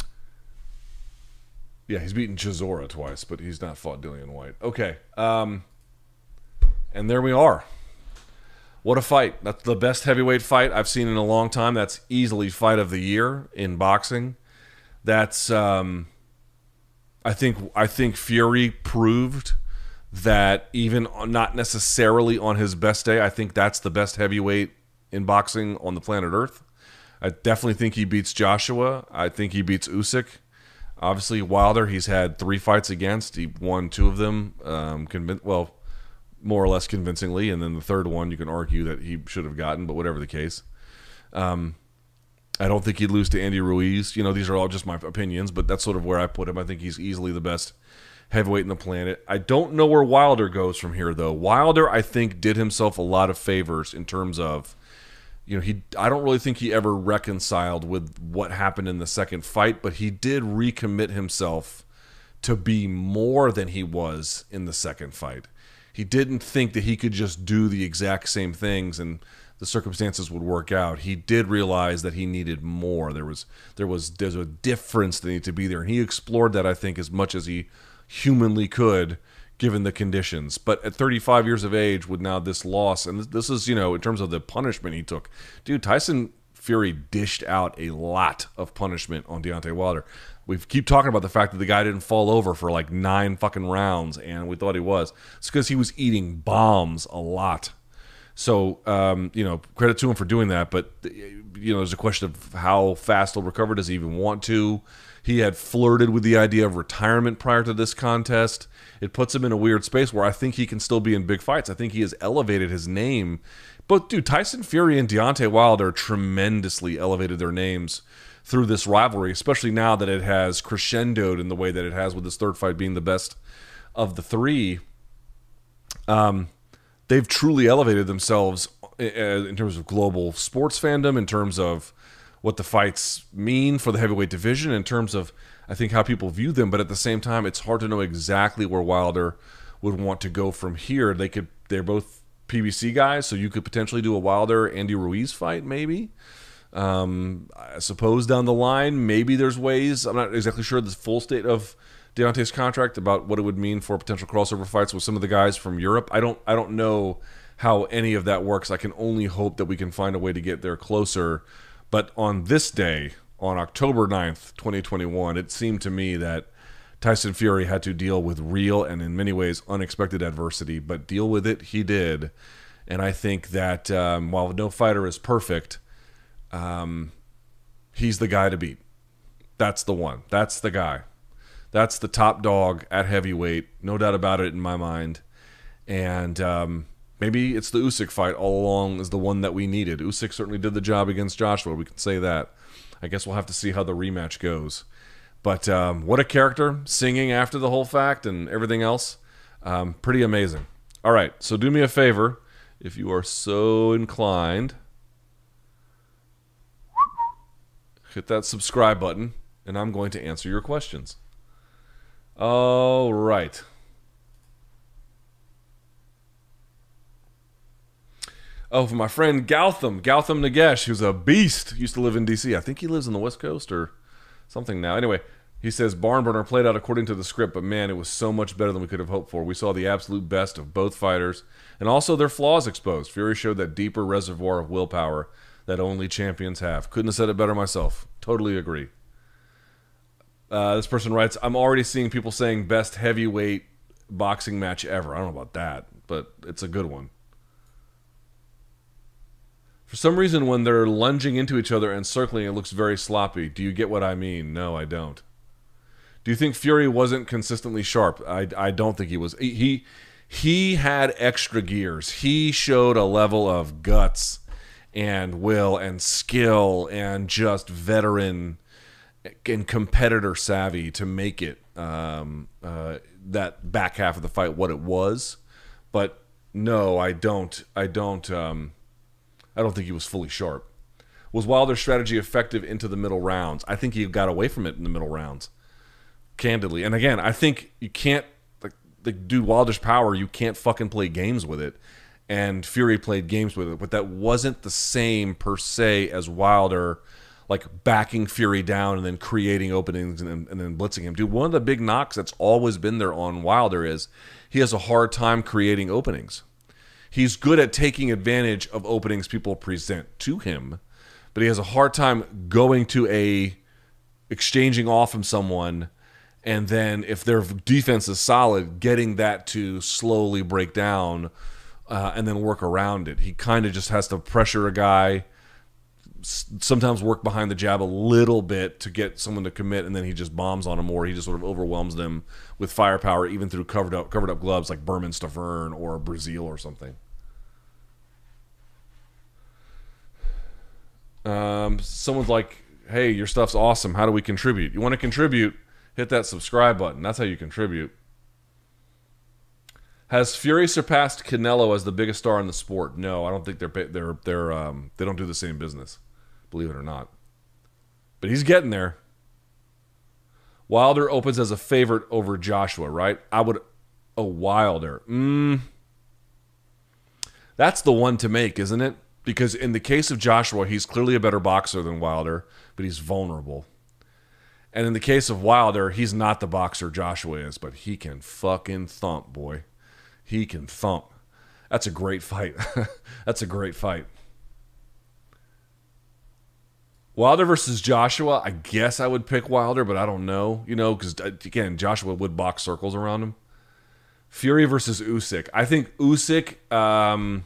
Yeah, he's beaten Chisora twice, but he's not fought Dillian White. Okay. Um, and there we are. What a fight. That's the best heavyweight fight I've seen in a long time. That's easily fight of the year in boxing. That's, um, I think, I think Fury proved that even not necessarily on his best day, I think that's the best heavyweight in boxing on the planet Earth. I definitely think he beats Joshua. I think he beats Usyk. Obviously, Wilder, he's had three fights against. He won two of them. Um, convinced, well, more or less convincingly, and then the third one you can argue that he should have gotten, but whatever the case. Um, I don't think he'd lose to Andy Ruiz. You know, these are all just my opinions, but that's sort of where I put him. I think he's easily the best heavyweight in the planet. I don't know where Wilder goes from here, though. Wilder, I think, did himself a lot of favors in terms of, you know, he. I don't really think he ever reconciled with what happened in the second fight, but he did recommit himself to be more than he was in the second fight. He didn't think that he could just do the exact same things and the circumstances would work out. He did realize that he needed more. There was there was there's a difference that needed to be there, and he explored that, I think, as much as he humanly could, given the conditions. But at thirty-five years of age, with now this loss, and this is, you know, in terms of the punishment he took, dude, Tyson Fury dished out a lot of punishment on Deontay Wilder. We keep talking about the fact that the guy didn't fall over for like nine fucking rounds, and we thought he was. It's because he was eating bombs a lot. So, um, you know, credit to him for doing that. But, you know, there's a question of how fast he'll recover. Does he even want to? He had flirted with the idea of retirement prior to this contest. It puts him in a weird space where I think he can still be in big fights. I think he has elevated his name. But, dude, Tyson Fury and Deontay Wilder tremendously elevated their names through this rivalry, especially now that it has crescendoed in the way that it has, with this third fight being the best of the three. Um, they've truly elevated themselves in terms of global sports fandom, in terms of what the fights mean for the heavyweight division, in terms of, I think, how people view them. But at the same time, it's hard to know exactly where Wilder would want to go from here. They could, they're both P B C guys, so you could potentially do a Wilder-Andy Ruiz fight, maybe. Um, I suppose down the line, maybe there's ways. I'm not exactly sure the full state of Deontay's contract about what it would mean for potential crossover fights with some of the guys from Europe. I don't, I don't know how any of that works. I can only hope that we can find a way to get there closer. But on this day, on October ninth, twenty twenty-one, it seemed to me that Tyson Fury had to deal with real and in many ways unexpected adversity, but deal with it he did. And I think that um, while no fighter is perfect, Um, he's the guy to beat. That's the one. That's the guy. That's the top dog at heavyweight. No doubt about it in my mind. And um, maybe it's the Usyk fight all along is the one that we needed. Usyk certainly did the job against Joshua. We can say that. I guess we'll have to see how the rematch goes. But um, what a character, singing after the whole fact and everything else. Um, pretty amazing. All right, so do me a favor, if you are so inclined, hit that subscribe button, and I'm going to answer your questions. All right. Oh, for my friend Gautam, Gautam Nagesh, who's a beast, used to live in D C. I think he lives on the West Coast or something now. Anyway, he says, Barnburner played out according to the script, but man, it was so much better than we could have hoped for. We saw the absolute best of both fighters, and also their flaws exposed. Fury showed that deeper reservoir of willpower that only champions have. Couldn't have said it better myself. Totally agree. Uh, this person writes, I'm already seeing people saying best heavyweight boxing match ever. I don't know about that, but it's a good one. For some reason, when they're lunging into each other and circling, it looks very sloppy. Do you get what I mean? No, I don't. Do you think Fury wasn't consistently sharp? I, I don't think he was. He, he he had extra gears. He showed a level of guts and will and skill and just veteran and competitor savvy to make it um, uh, that back half of the fight what it was. But no, I don't. I don't. Um, I don't think he was fully sharp. Was Wilder's strategy effective into the middle rounds? I think he got away from it in the middle rounds, candidly. And again, I think you can't, like, the dude Wilder's power, you can't fucking play games with it. And Fury played games with it, but that wasn't the same per se as Wilder, like backing Fury down and then creating openings and then, and then blitzing him. Dude, one of the big knocks that's always been there on Wilder is he has a hard time creating openings. He's good at taking advantage of openings people present to him, but he has a hard time going to a exchanging off from someone, and then if their defense is solid, getting that to slowly break down uh, and then work around it. He kind of just has to pressure a guy, s- sometimes work behind the jab a little bit to get someone to commit, and then he just bombs on them, or he just sort of overwhelms them with firepower, even through covered up covered up gloves like Berman Stavern or Brazil or something. Um, someone's like, hey, your stuff's awesome. How do we contribute? You want to contribute? Hit that subscribe button. That's how you contribute. Has Fury surpassed Canelo as the biggest star in the sport? No, I don't think they're they're they're um, they don't do the same business, believe it or not. But he's getting there. Wilder opens as a favorite over Joshua, right? I would. Oh, Wilder. Mm, that's the one to make, isn't it? Because in the case of Joshua, he's clearly a better boxer than Wilder, but he's vulnerable. And in the case of Wilder, he's not the boxer Joshua is, but he can fucking thump, boy. He can thump. That's a great fight. That's a great fight. Wilder versus Joshua, I guess I would pick Wilder, but I don't know. You know, because, again, Joshua would box circles around him. Fury versus Usyk. I think Usyk... Um,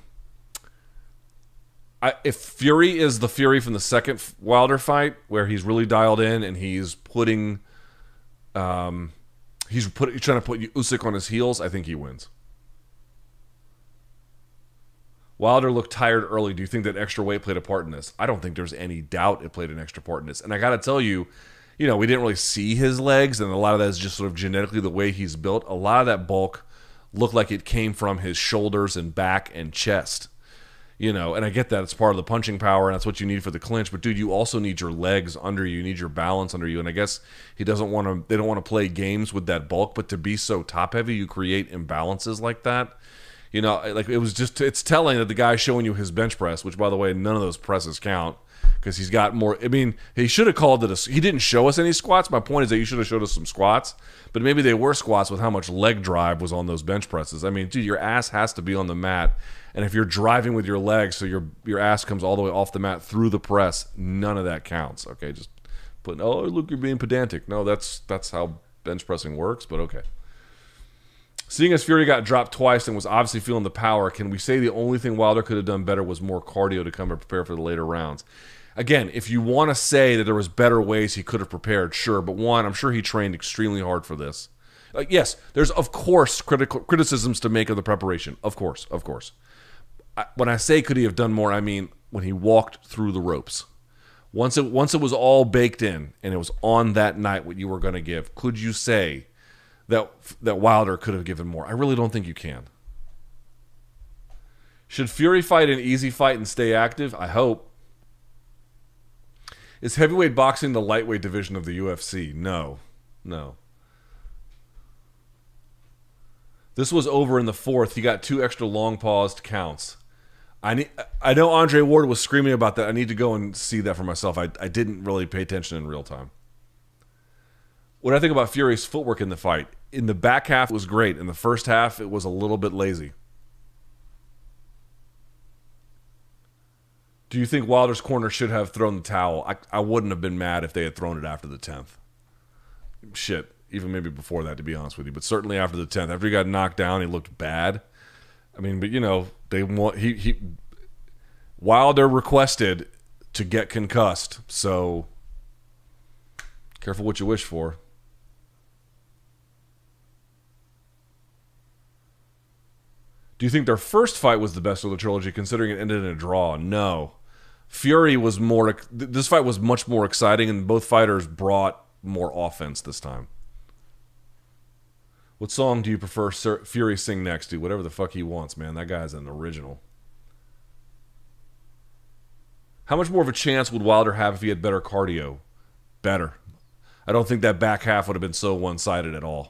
I, if Fury is the Fury from the second Wilder fight, where he's really dialed in and he's putting... Um, he's put, he's trying to put Usyk on his heels, I think he wins. Wilder looked tired early. Do you think that extra weight played a part in this? I don't think there's any doubt it played an extra part in this. And I got to tell you, you know, we didn't really see his legs, and a lot of that is just sort of genetically the way he's built. A lot of that bulk looked like it came from his shoulders and back and chest. You know, and I get that. It's part of the punching power, and that's what you need for the clinch. But, dude, you also need your legs under you. You need your balance under you. And I guess he doesn't want to – they don't want to play games with that bulk. But to be so top-heavy, you create imbalances like that. You know, like it was just, it's telling that the guy's showing you his bench press, which, by the way, none of those presses count because he's got more. I mean, he should have called it a, he didn't show us any squats. My point is that you should have showed us some squats, but maybe they were squats with how much leg drive was on those bench presses. I mean, dude, your ass has to be on the mat. And if you're driving with your legs, so your your ass comes all the way off the mat through the press, none of that counts. Okay, just put, oh, look, you're being pedantic. No, that's that's how bench pressing works, but okay. Seeing as Fury got dropped twice and was obviously feeling the power, can we say the only thing Wilder could have done better was more cardio to come and prepare for the later rounds? Again, if you want to say that there was better ways he could have prepared, sure. But one, I'm sure he trained extremely hard for this. Like, yes, there's, of course, critical criticisms to make of the preparation. Of course, of course. I, when I say could he have done more, I mean when he walked through the ropes. Once it, once it was all baked in and it was on that night what you were going to give, could you say that that Wilder could have given more? I really don't think you can. Should Fury fight an easy fight and stay active? I hope. Is heavyweight boxing the lightweight division of the U F C? No. No. This was over in the fourth. He got two extra long paused counts. I need, I know Andre Ward was screaming about that. I need to go and see that for myself. I, I didn't really pay attention in real time. What I think about Fury's footwork in the fight, in the back half it was great. In the first half, it was a little bit lazy. Do you think Wilder's corner should have thrown the towel? I, I wouldn't have been mad if they had thrown it after the tenth. Shit, even maybe before that, to be honest with you. But certainly after the tenth. After he got knocked down, he looked bad. I mean, but you know, they want he he Wilder requested to get concussed, so careful what you wish for. Do you think their first fight was the best of the trilogy, considering it ended in a draw? No. Fury was more... This fight was much more exciting, and both fighters brought more offense this time. What song do you prefer Sir Fury sing next to? Whatever the fuck he wants, man. That guy's an original. How much more of a chance would Wilder have if he had better cardio? Better. I don't think that back half would have been so one-sided at all.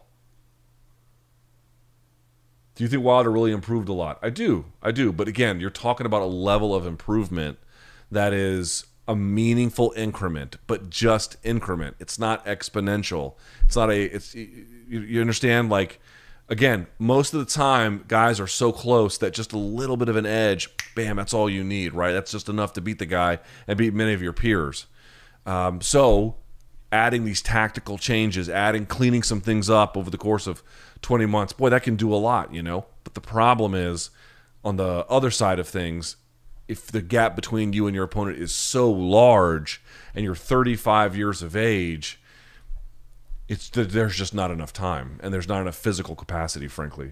Do you think Wilder really improved a lot? I do. I do. But again, you're talking about a level of improvement that is a meaningful increment, but just increment. It's not exponential. It's not a, it's, you, you understand? Like, again, most of the time, guys are so close that just a little bit of an edge, bam, that's all you need, right? That's just enough to beat the guy and beat many of your peers. Um, so, adding these tactical changes, adding, cleaning some things up over the course of twenty months, boy, that can do a lot, you know? But the problem is, on the other side of things, if the gap between you and your opponent is so large and you're thirty-five years of age, it's there's just not enough time, and there's not enough physical capacity, frankly.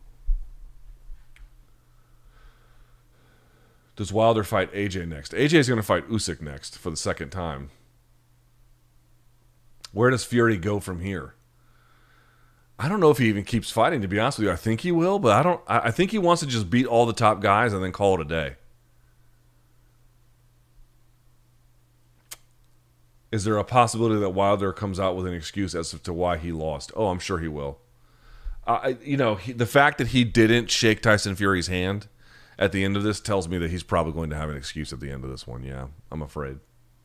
Does Wilder fight A J next? A J is going to fight Usyk next for the second time. Where does Fury go from here? I don't know if he even keeps fighting, to be honest with you. I think he will, but I don't. I think he wants to just beat all the top guys and then call it a day. Is there a possibility that Wilder comes out with an excuse as to why he lost? Oh, I'm sure he will. Uh, you know, he, the fact that he didn't shake Tyson Fury's hand at the end of this tells me that he's probably going to have an excuse at the end of this one. Yeah, I'm afraid.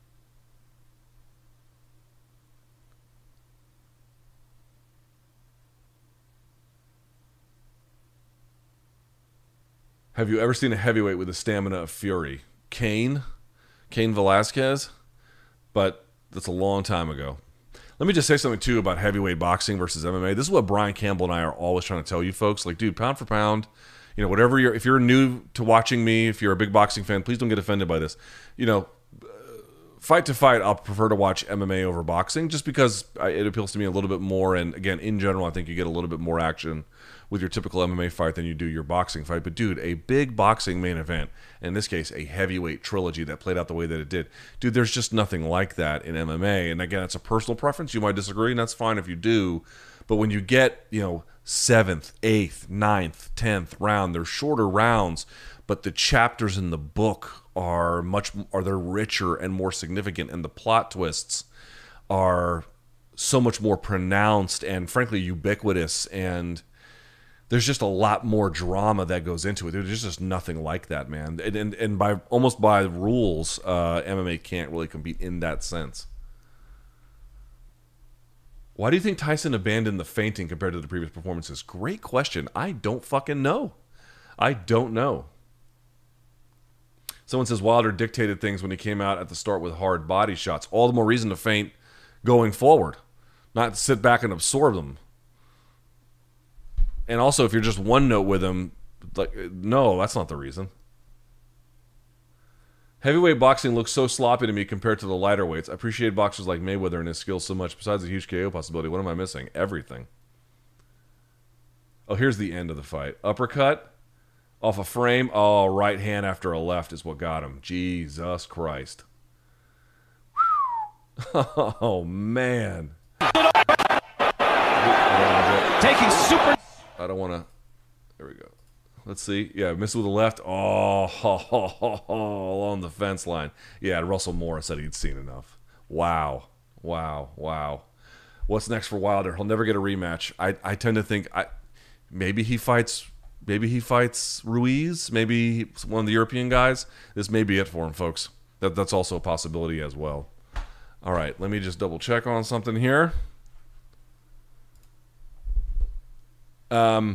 Have you ever seen a heavyweight with the stamina of Fury? Cain? Cain Velasquez? But that's a long time ago. Let me just say something, too, about heavyweight boxing versus M M A. This is what Brian Campbell and I are always trying to tell you folks. Like, dude, pound for pound, you know, whatever you're, if you're new to watching me, if you're a big boxing fan, please don't get offended by this. You know, fight to fight, I'll prefer to watch M M A over boxing just because it appeals to me a little bit more. And again, in general, I think you get a little bit more action with your typical M M A fight than you do your boxing fight. But dude, a big boxing main event, in this case, a heavyweight trilogy that played out the way that it did. Dude, there's just nothing like that in M M A. And again, it's a personal preference. You might disagree, and that's fine if you do. But when you get, you know, seventh, eighth, ninth, tenth round, they're shorter rounds, but the chapters in the book are much, are they're richer and more significant, and the plot twists are so much more pronounced and frankly ubiquitous, and there's just a lot more drama that goes into it. There's just nothing like that, man. And and, and by almost by rules, uh, M M A can't really compete in that sense. Why do you think Tyson abandoned the feinting compared to the previous performances? Great question. I don't fucking know. I don't know. Someone says Wilder dictated things when he came out at the start with hard body shots. All the more reason to feint going forward, not sit back and absorb them. And also, if you're just one note with him, like, no, that's not the reason. Heavyweight boxing looks so sloppy to me compared to the lighter weights. I appreciate boxers like Mayweather and his skills so much. Besides the huge K O possibility, what am I missing? Everything. Oh, here's the end of the fight. Uppercut off a frame. Oh, right hand after a left is what got him. Jesus Christ. Oh, man. Taking super... I don't want to... There we go. Let's see. Yeah, missed with the left. Oh, ho, ho, ho, ho, along the fence line. Yeah, Russell Morris said he'd seen enough. Wow. Wow. Wow. What's next for Wilder? He'll never get a rematch. I, I tend to think I maybe he fights maybe he fights Ruiz, maybe one of the European guys. This may be it for him, folks. That that's also a possibility as well. All right, let me just double check on something here. Um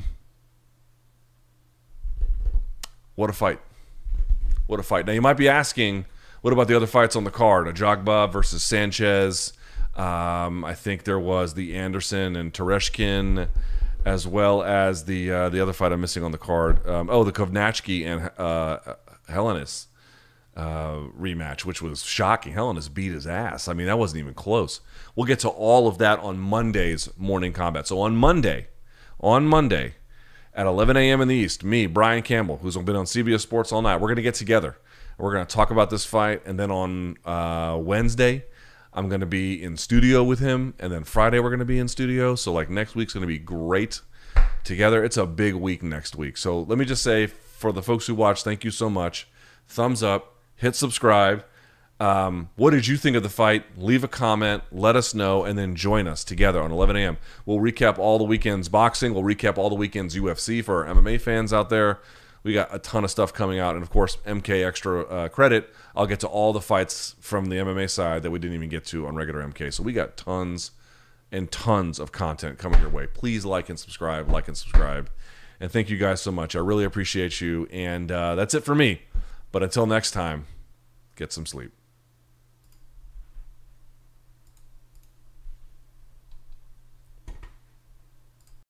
What a fight. What a fight. Now, you might be asking, what about the other fights on the card? Ajagba versus Sanchez. Um, I think there was the Anderson and Tereshkin, as well as the uh, the other fight I'm missing on the card. Um, oh, the Kovnachki and uh, Helenius uh, rematch, which was shocking. Helenius beat his ass. I mean, that wasn't even close. We'll get to all of that on Monday's Morning Combat. So on Monday, on Monday, at eleven a.m. in the East, me, Brian Campbell, who's been on C B S Sports all night, we're going to get together. We're going to talk about this fight. And then on uh, Wednesday, I'm going to be in studio with him. And then Friday, we're going to be in studio. So, like, next week's going to be great together. It's a big week next week. So, let me just say, for the folks who watch, thank you so much. Thumbs up. Hit subscribe. Um, what did you think of the fight? Leave a comment, let us know, and then join us together on eleven a.m. We'll recap all the weekend's boxing. We'll recap all the weekend's U F C for our M M A fans out there. We got a ton of stuff coming out. And, of course, M K Extra uh, credit. I'll get to all the fights from the M M A side that we didn't even get to on regular M K. So we got tons and tons of content coming your way. Please like and subscribe, like and subscribe. And thank you guys so much. I really appreciate you. And uh, that's it for me. But until next time, get some sleep.